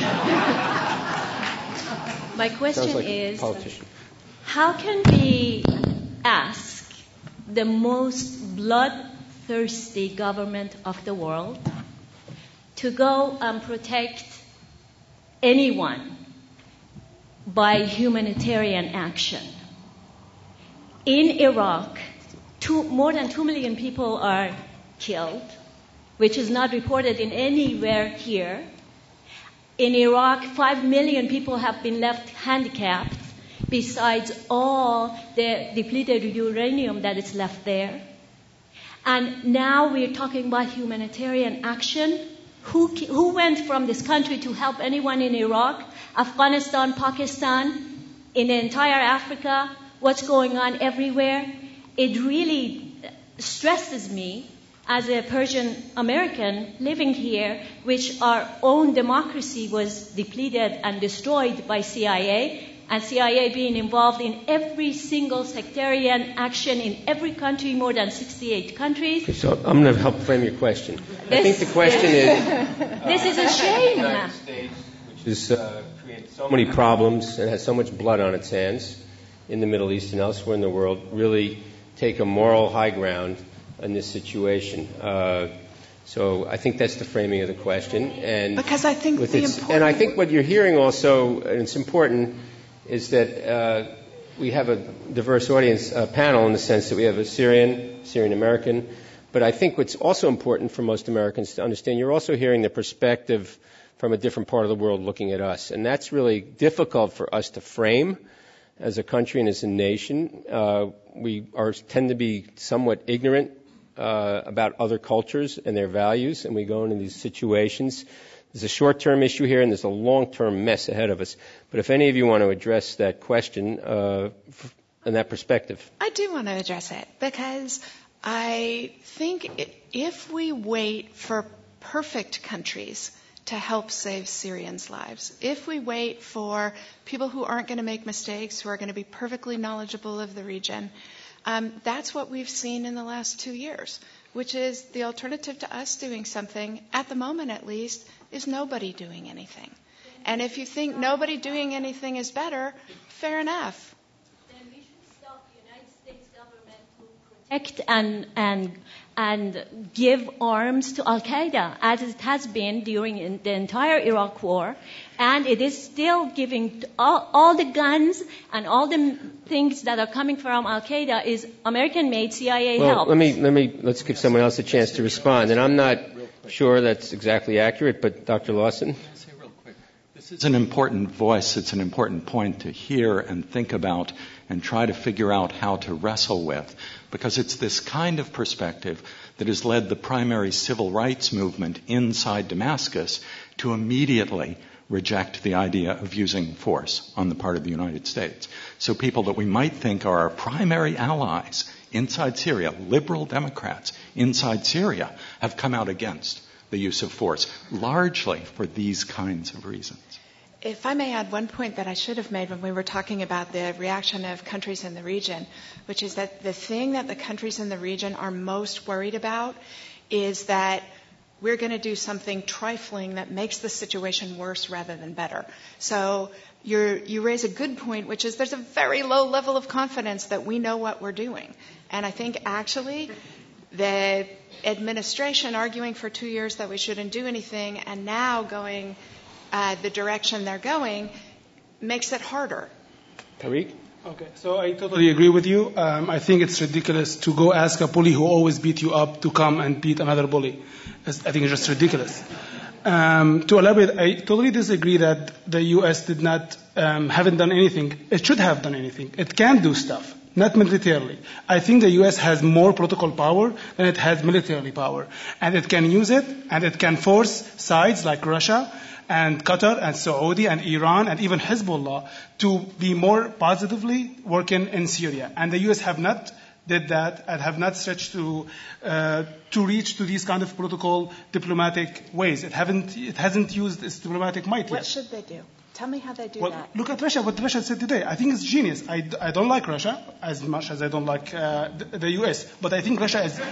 My question Sounds like is, a politician. How can we ask the most bloodthirsty government of the world to go and protect anyone by humanitarian action? In Iraq, two, more than two million people are killed, which is not reported in anywhere here. In Iraq, five million people have been left handicapped, besides all the depleted uranium that is left there. And now we're talking about humanitarian action. Who, who went from this country to help anyone in Iraq, Afghanistan, Pakistan, in the entire Africa? What's going on everywhere? It really stresses me as a Persian American living here, which our own democracy was depleted and destroyed by C I A, and C I A being involved in every single sectarian action in every country, more than sixty-eight countries. Okay, so I'm going to help frame your question. This I think the question is... This is a shame. The United States, which has uh, created so many problems and has so much blood on its hands in the Middle East and elsewhere in the world, really take a moral high ground in this situation. Uh, so I think that's the framing of the question. And because I think the important... And I think what you're hearing also, and it's important, is that uh, we have a diverse audience uh, panel in the sense that we have a Syrian, Syrian American. But I think what's also important for most Americans to understand, you're also hearing the perspective from a different part of the world looking at us. And that's really difficult for us to frame as a country and as a nation. Uh, we are tend to be somewhat ignorant uh, about other cultures and their values, and we go into these situations. There's a short-term issue here, and there's a long-term mess ahead of us. But if any of you want to address that question uh, in that perspective. I do want to address it, because I think if we wait for perfect countries to help save Syrians' lives, if we wait for people who aren't going to make mistakes, who are going to be perfectly knowledgeable of the region, um, that's what we've seen in the last two years, which is the alternative to us doing something, at the moment at least, is nobody doing anything. And if you think nobody doing anything is better, fair enough. Then we should stop the United States government to protect and and and give arms to Al-Qaeda, as it has been during the entire Iraq war, and it is still giving all, all the guns and all the things that are coming from Al-Qaeda is American-made C I A well, help. Let me let me let's give someone else a chance to respond. And I'm not sure that's exactly accurate, but Doctor Lawson. This is an important voice. It's an important point to hear and think about and try to figure out how to wrestle with, because it's this kind of perspective that has led the primary civil rights movement inside Damascus to immediately reject the idea of using force on the part of the United States. So people that we might think are our primary allies inside Syria, liberal Democrats inside Syria, have come out against the use of force, largely for these kinds of reasons. If I may add one point that I should have made when we were talking about the reaction of countries in the region, which is that the thing that the countries in the region are most worried about is that we're going to do something trifling that makes the situation worse rather than better. So you're, you raise a good point, which is there's a very low level of confidence that we know what we're doing. And I think actually the administration arguing for two years that we shouldn't do anything and now going uh, the direction they're going makes it harder. Tariq? Okay, so I totally agree with you. Um, I think it's ridiculous to go ask a bully who always beat you up to come and beat another bully. It's, I think it's just ridiculous. Um, to elaborate, I totally disagree that the U S did not, um, haven't done anything. It should have done anything. It can do stuff, not militarily. I think the U S has more political power than it has military power. And it can use it, and it can force sides like Russia and Qatar and Saudi and Iran and even Hezbollah to be more positively working in Syria. And the U S have not did that and have not stretched to uh, to reach to these kind of political diplomatic ways. It haven't it hasn't used its diplomatic might yet. What should they do? Tell me how they do well, that. Look at Russia, what Russia said today. I think it's genius. I, I don't like Russia as much as I don't like uh, the, the U S. But I think Russia is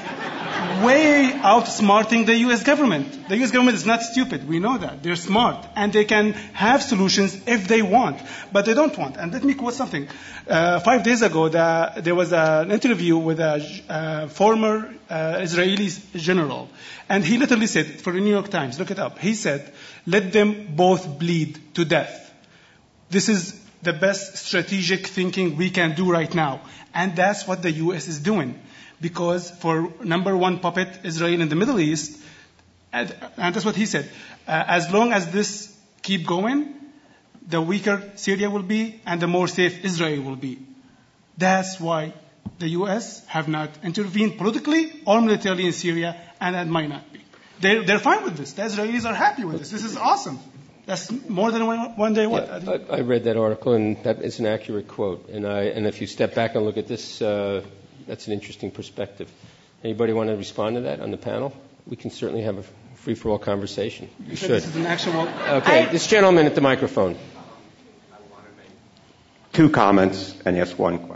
way outsmarting the U S government. The U S government is not stupid. We know that. They're smart. And they can have solutions if they want. But they don't want. And let me quote something. Uh, five days ago, the, there was an interview with a uh, former uh, Israeli general. And he literally said, for the New York Times, look it up. He said, let them both bleed to death. This is the best strategic thinking we can do right now. And that's what the U S is doing. Because for number one puppet, Israel in the Middle East, and, and that's what he said, uh, as long as this keep going, the weaker Syria will be and the more safe Israel will be. That's why the U S have not intervened politically or militarily in Syria, and that might not be. They're, they're fine with this. The Israelis are happy with this. This is awesome. That's more than one, one day what? Yeah, I, I read that article, and that is an accurate quote. And, I, and if you step back and look at this, uh, that's an interesting perspective. Anybody want to respond to that on the panel? We can certainly have a free-for-all conversation. You should. This is an actual... Okay, I, this gentleman at the microphone. I want to make two comments and yes, one question.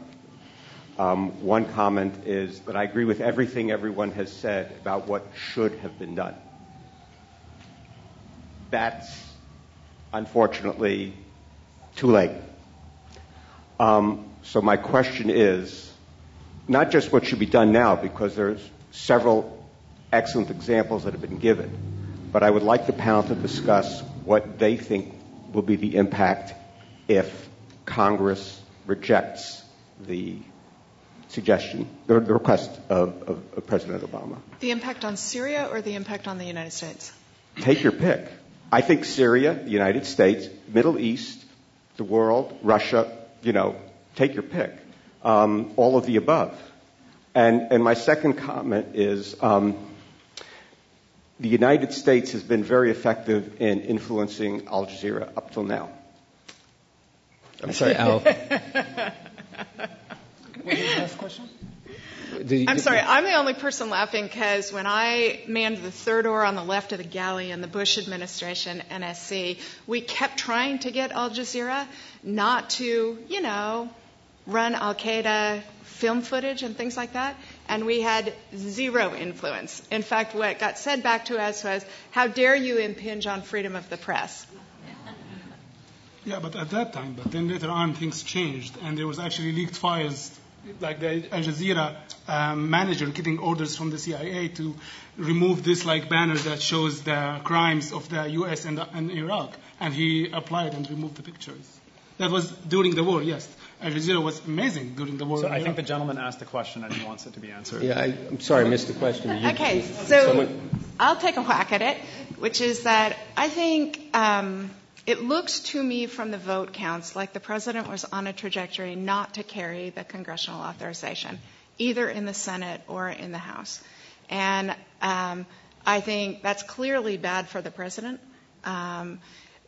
Um, one comment is that I agree with everything everyone has said about what should have been done. That's unfortunately, too late. Um, so my question is, not just what should be done now, because there's several excellent examples that have been given, but I would like the panel to discuss what they think will be the impact if Congress rejects the suggestion, the, the request of, of, of President Obama. The impact on Syria or the impact on the United States? Take your pick. I think Syria, the United States, Middle East, the world, Russia, you know, take your pick. Um, all of the above. And, and my second comment is um, the United States has been very effective in influencing Al Jazeera up till now. I'm sorry, Al. What was the last question? The, I'm sorry, I'm the only person laughing because when I manned the third oar on the left of the galley in the Bush administration, N S C, we kept trying to get Al Jazeera not to, you know, run Al-Qaeda film footage and things like that, and we had zero influence. In fact, what got said back to us was, how dare you impinge on freedom of the press? Yeah, but at that time, but then later on things changed, and there was actually leaked files, like the Al Jazeera um, manager getting orders from the C I A to remove this like banner that shows the crimes of the U S and, and Iraq, and he applied and removed the pictures. That was during the war, yes. Al Jazeera was amazing during the war. So I think the gentleman asked the question and he wants it to be answered. Yeah, I, I'm sorry, I missed the question. You, Okay, so someone... I'll take a whack at it, which is that I think um, it looks to me from the vote counts like the president was on a trajectory not to carry the congressional authorization, either in the Senate or in the House. And um, I think that's clearly bad for the president. Um,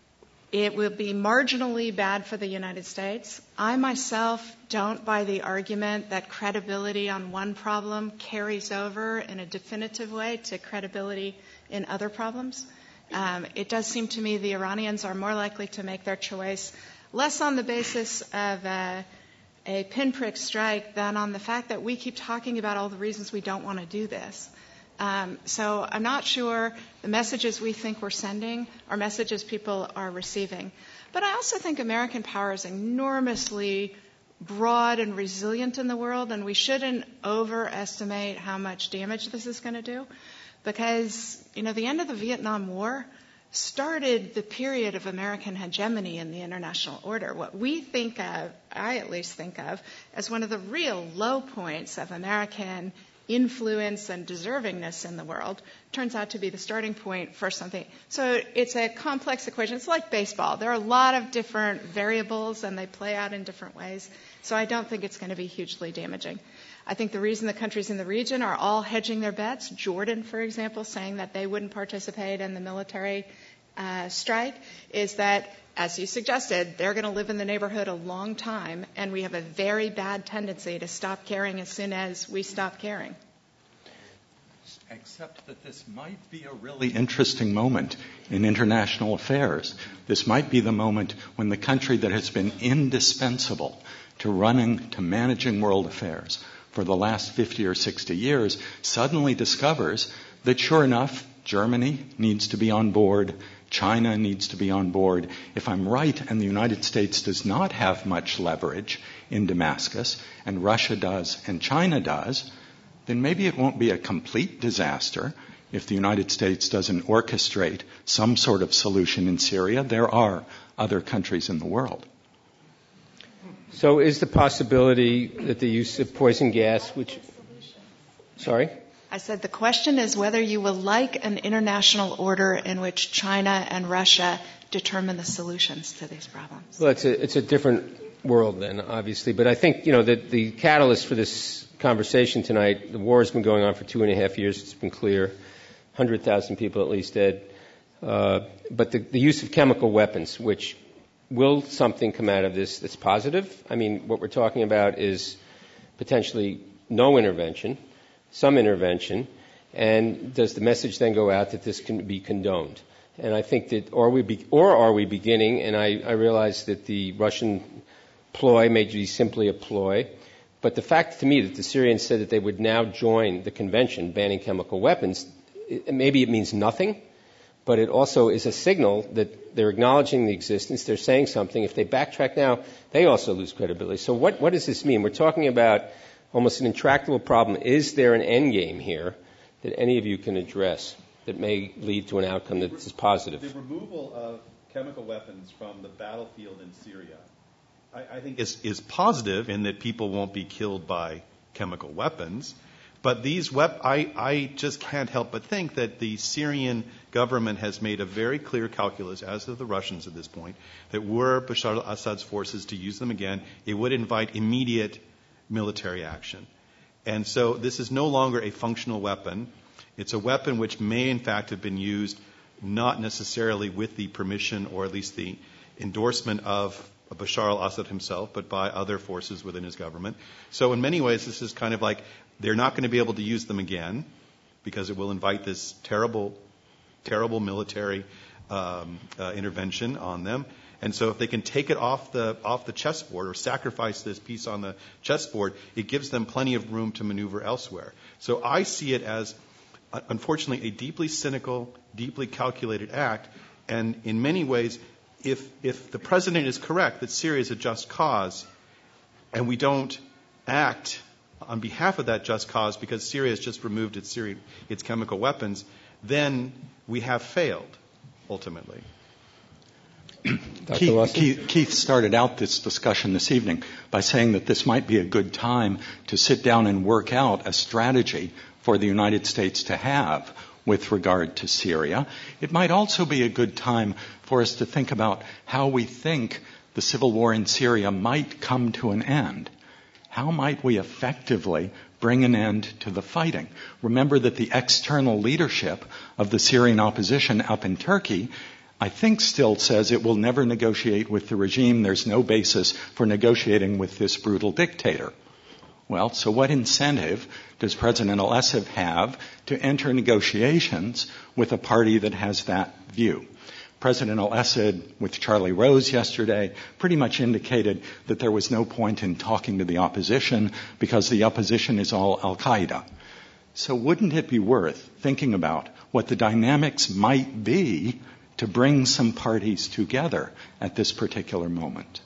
It will be marginally bad for the United States. I myself don't buy the argument that credibility on one problem carries over in a definitive way to credibility in other problems. Um, it does seem to me the Iranians are more likely to make their choice less on the basis of a, a pinprick strike than on the fact that we keep talking about all the reasons we don't want to do this. Um, so I'm not sure the messages we think we're sending are messages people are receiving. But I also think American power is enormously broad and resilient in the world, and we shouldn't overestimate how much damage this is going to do. Because, you know, the end of the Vietnam War started the period of American hegemony in the international order. What we think of, I at least think of, as one of the real low points of American influence and deservingness in the world turns out to be the starting point for something. So it's a complex equation. It's like baseball. There are a lot of different variables, and they play out in different ways. So I don't think it's going to be hugely damaging. I think the reason the countries in the region are all hedging their bets, Jordan, for example, saying that they wouldn't participate in the military uh, strike, is that, as you suggested, they're going to live in the neighborhood a long time, and we have a very bad tendency to stop caring as soon as we stop caring. Except that this might be a really interesting moment in international affairs. This might be the moment when the country that has been indispensable to running, to managing world affairs for the last fifty or sixty years suddenly discovers that, sure enough, Germany needs to be on board, China needs to be on board. If I'm right, and the United States does not have much leverage in Damascus, and Russia does, and China does, then maybe it won't be a complete disaster if the United States doesn't orchestrate some sort of solution in Syria. There are other countries in the world. So is the possibility that the use of poison gas, which... Sorry? I said the question is whether you will like an international order in which China and Russia determine the solutions to these problems. Well, it's a, it's a different world then, obviously. But I think, you know, that the catalyst for this conversation tonight, the war has been going on for two and a half years. It's been clear. one hundred thousand people at least dead. Uh, but the, the use of chemical weapons, which will something come out of this that's positive? I mean, what we're talking about is potentially no intervention, some intervention, and does the message then go out that this can be condoned? And I think that, or we, be, or are we beginning? And I, I realize that the Russian ploy may be simply a ploy, but the fact to me that the Syrians said that they would now join the convention banning chemical weapons, it, maybe it means nothing, but it also is a signal that they're acknowledging the existence, they're saying something. If they backtrack now, they also lose credibility. So what, what does this mean? We're talking about almost an intractable problem. Is there an end game here that any of you can address that may lead to an outcome that is positive? The removal of chemical weapons from the battlefield in Syria, I, I think is, is positive in that people won't be killed by chemical weapons. But these wep- I, I just can't help but think that the Syrian government has made a very clear calculus, as have the Russians at this point, that were Bashar al-Assad's forces to use them again, it would invite immediate military action. And so this is no longer a functional weapon. It's a weapon which may, in fact, have been used not necessarily with the permission or at least the endorsement of Bashar al-Assad himself, but by other forces within his government. So in many ways, this is kind of like they're not going to be able to use them again because it will invite this terrible, terrible military um, uh, intervention on them. And so if they can take it off the off the chessboard or sacrifice this piece on the chessboard, it gives them plenty of room to maneuver elsewhere. So I see it as, uh, unfortunately, a deeply cynical, deeply calculated act. And in many ways, if if the president is correct that Syria is a just cause, and we don't act on behalf of that just cause because Syria has just removed its, Syria, its chemical weapons, then we have failed, ultimately. Keith, Keith, Keith started out this discussion this evening by saying that this might be a good time to sit down and work out a strategy for the United States to have with regard to Syria. It might also be a good time for us to think about how we think the civil war in Syria might come to an end. How might we effectively bring an end to the fighting? Remember that the external leadership of the Syrian opposition up in Turkey, I think, still says it will never negotiate with the regime. There's no basis for negotiating with this brutal dictator. Well, so what incentive does President al-Assad have to enter negotiations with a party that has that view? President al-Assad, with Charlie Rose yesterday, pretty much indicated that there was no point in talking to the opposition because the opposition is all al-Qaeda. So wouldn't it be worth thinking about what the dynamics might be to bring some parties together at this particular moment?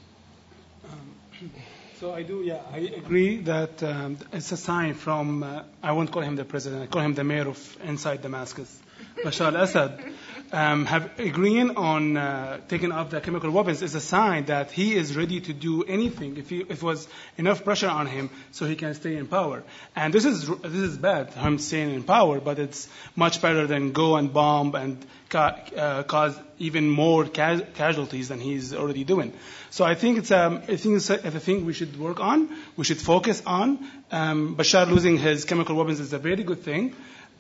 Um, so I do, yeah, I agree that um, it's a sign from, uh, I won't call him the president, I call him the mayor of inside Damascus, Bashar al-Assad. Um, have agreeing on uh, taking off the chemical weapons is a sign that he is ready to do anything if, he, if it was enough pressure on him so he can stay in power. And this is this is bad, him staying in power, but it's much better than go and bomb and ca- uh, cause even more ca- casualties than he's already doing. So I think it's um, I think it's a, a thing we should work on, we should focus on. Um, Bashar losing his chemical weapons is a very good thing,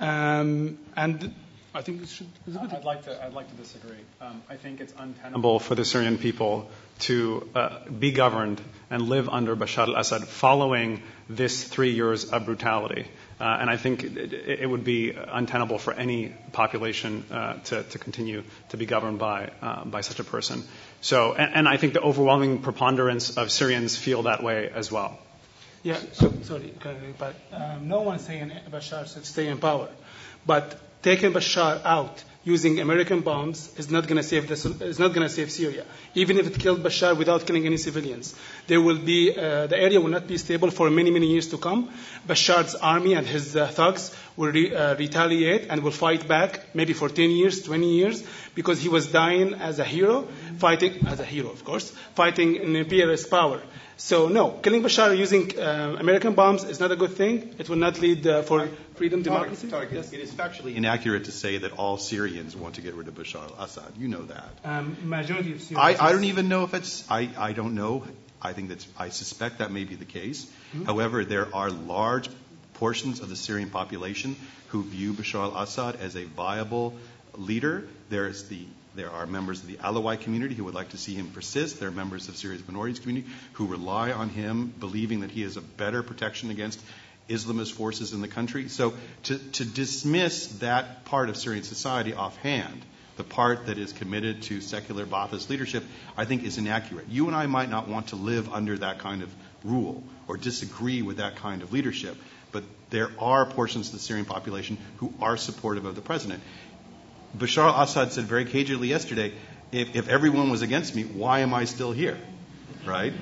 um, and I think it should. I'd like to. I'd like to disagree. Um, I think it's untenable for the Syrian people to uh, be governed and live under Bashar al-Assad following this three years of brutality. Uh, and I think it, it would be untenable for any population uh, to, to continue to be governed by uh, by such a person. So, and, and I think the overwhelming preponderance of Syrians feel that way as well. Yeah. So, sorry, but um, no one's saying Bashar should stay in power, but taking Bashar out using American bombs is not going to save this, is not going to save Syria. Even if it killed Bashar without killing any civilians, there will be uh, the area will not be stable for many many years to come. Bashar's army and his uh, thugs will re, uh, retaliate and will fight back maybe for ten years, twenty years, because he was dying as a hero, fighting as a hero, of course, fighting an imperialist power. So no, killing Bashar using uh, American bombs is not a good thing. It will not lead uh, for freedom, democracy. Tarek, yes. It is factually inaccurate to say that all Syrians want to get rid of Bashar al-Assad. You know that. Um, majority of Syrians. I, I don't even know if it's. I, I don't know. I think that's. I suspect that may be the case. Mm-hmm. However, there are large portions of the Syrian population who view Bashar al-Assad as a viable leader. There's the. There are members of the Alawite community who would like to see him persist. There are members of Syria's minorities community who rely on him, believing that he is a better protection against Islamist forces in the country. So to, to dismiss that part of Syrian society offhand, the part that is committed to secular Ba'athist leadership, I think is inaccurate. You and I might not want to live under that kind of rule or disagree with that kind of leadership, but there are portions of the Syrian population who are supportive of the president. Bashar al-Assad said very cagily yesterday, if, if everyone was against me, why am I still here? Right?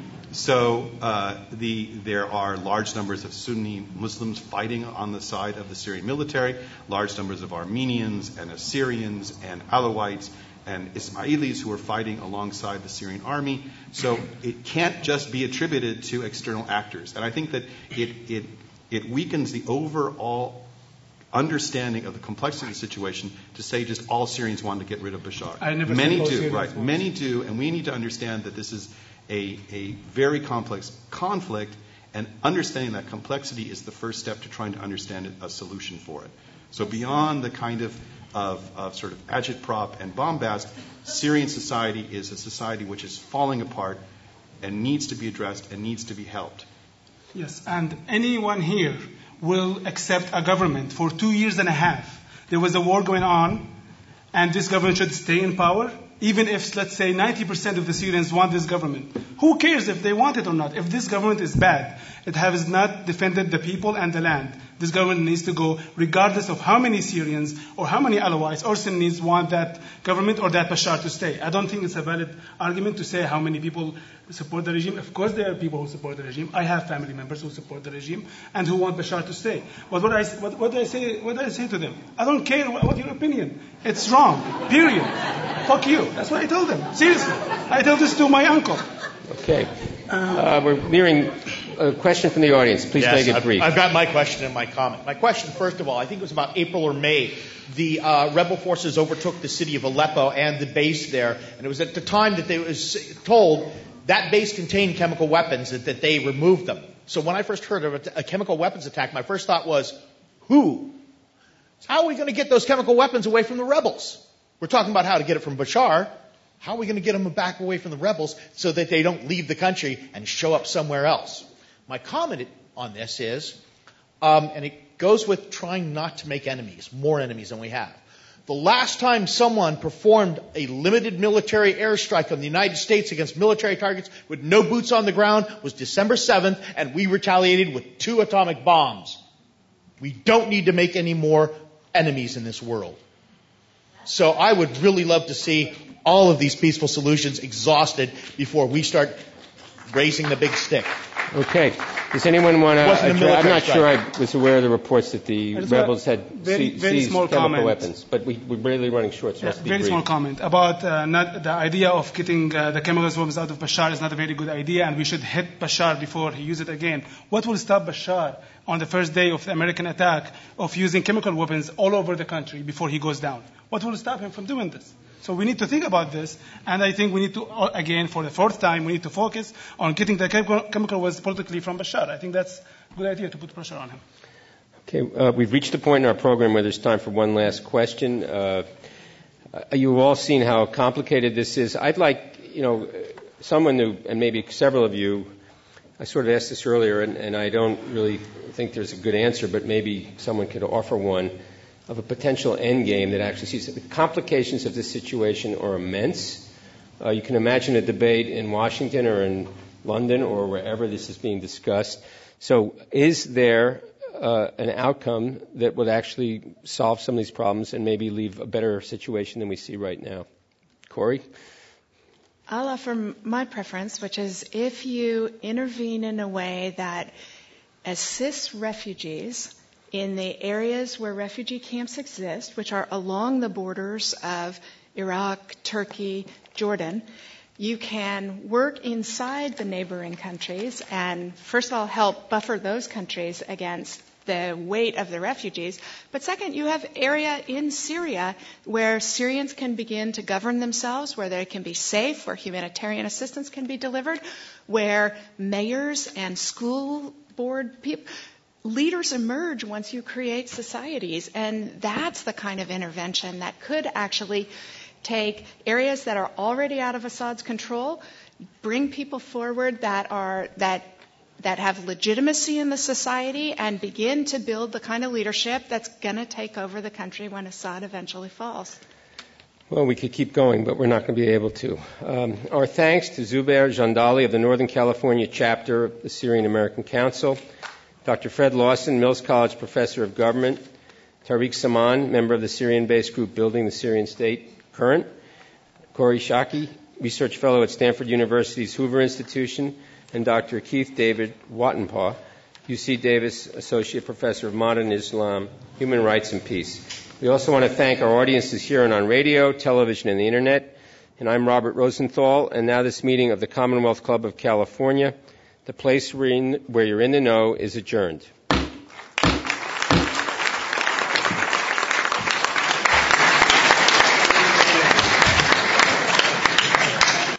So uh, the, there are large numbers of Sunni Muslims fighting on the side of the Syrian military, large numbers of Armenians and Assyrians and Alawites and Ismailis who are fighting alongside the Syrian army. So it can't just be attributed to external actors. And I think that it, it, it weakens the overall understanding of the complexity of the situation to say just all Syrians want to get rid of Bashar. I never Many said all do, Syrians right. want. Many do, and we need to understand that this is a, a very complex conflict, and understanding that complexity is the first step to trying to understand it, a solution for it. So beyond the kind of, of, of sort of agitprop and bombast, Syrian society is a society which is falling apart and needs to be addressed and needs to be helped. Yes, and anyone here will accept a government for two years and a half. There was a war going on, and this government should stay in power, even if, let's say, ninety percent of the Syrians want this government. Who cares if they want it or not? If this government is bad, it has not defended the people and the land. This government needs to go, regardless of how many Syrians or how many Alawites or Sunnis want that government or that Bashar to stay. I don't think it's a valid argument to say how many people support the regime. Of course, there are people who support the regime. I have family members who support the regime and who want Bashar to stay. But what I what, what do I say? What do I say to them? I don't care what, what your opinion. It's wrong. Period. Fuck you. That's what I told them. Seriously, I told this to my uncle. Okay, uh, we're nearing a question from the audience. Please yes, make it I've, brief. I've got my question and my comment. My question, first of all, I think it was about April or May. The uh, rebel forces overtook the city of Aleppo and the base there, and it was at the time that they was told that base contained chemical weapons, that, that they removed them. So when I first heard of a, a chemical weapons attack, my first thought was, who? How are we going to get those chemical weapons away from the rebels? We're talking about how to get it from Bashar. How are we going to get them back away from the rebels so that they don't leave the country and show up somewhere else? My comment on this is, um, and it goes with trying not to make enemies, more enemies than we have. The last time someone performed a limited military airstrike on the United States against military targets with no boots on the ground was December seventh, and we retaliated with two atomic bombs. We don't need to make any more enemies in this world. So I would really love to see all of these peaceful solutions exhausted before we start raising the big stick. Okay. Does anyone want to address? I'm not sure I was aware of the reports that the rebels had very, see, very seized small chemical comment. weapons, but we, we're really running short, so Yeah, let's be very brief. small comment about uh, not, the idea of getting uh, the chemical weapons out of Bashar is not a very good idea, and we should hit Bashar before he uses it again. What will stop Bashar on the first day of the American attack of using chemical weapons all over the country before he goes down? What will stop him from doing this? So we need to think about this, and I think we need to, again, for the fourth time, we need to focus on getting the chemical, chemical weapons politically from Bashar. I think that's a good idea to put pressure on him. Okay, uh, we've reached a point in our program where there's time for one last question. Uh, you've all seen how complicated this is. I'd like, you know, someone who, and maybe several of you, I sort of asked this earlier, and, and I don't really think there's a good answer, but maybe someone could offer one, of a potential end game that actually sees the complications of this situation are immense. Uh, you can imagine a debate in Washington or in London or wherever this is being discussed. So is there uh, an outcome that would actually solve some of these problems and maybe leave a better situation than we see right now? Corey? I'll offer my preference, which is if you intervene in a way that assists refugees in the areas where refugee camps exist, which are along the borders of Iraq, Turkey, Jordan, you can work inside the neighboring countries and, first of all, help buffer those countries against the weight of the refugees. But second, you have area in Syria where Syrians can begin to govern themselves, where they can be safe, where humanitarian assistance can be delivered, where mayors and school board people, leaders emerge once you create societies, and that's the kind of intervention that could actually take areas that are already out of Assad's control, bring people forward that are that that have legitimacy in the society, and begin to build the kind of leadership that's going to take over the country when Assad eventually falls. Well, we could keep going, but we're not going to be able to. Um, our thanks to Zubair Jandali of the Northern California chapter of the Syrian American Council, Doctor Fred Lawson, Mills College Professor of Government, Tariq Saman, member of the Syrian-based group Building the Syrian State, Current. Corey Shaki, research fellow at Stanford University's Hoover Institution, and Doctor Keith David Wattenpaugh, U C Davis Associate Professor of Modern Islam, Human Rights and Peace. We also want to thank our audiences here and on radio, television, and the Internet. And I'm Robert Rosenthal, and now this meeting of the Commonwealth Club of California, the place where you're in the know, is adjourned.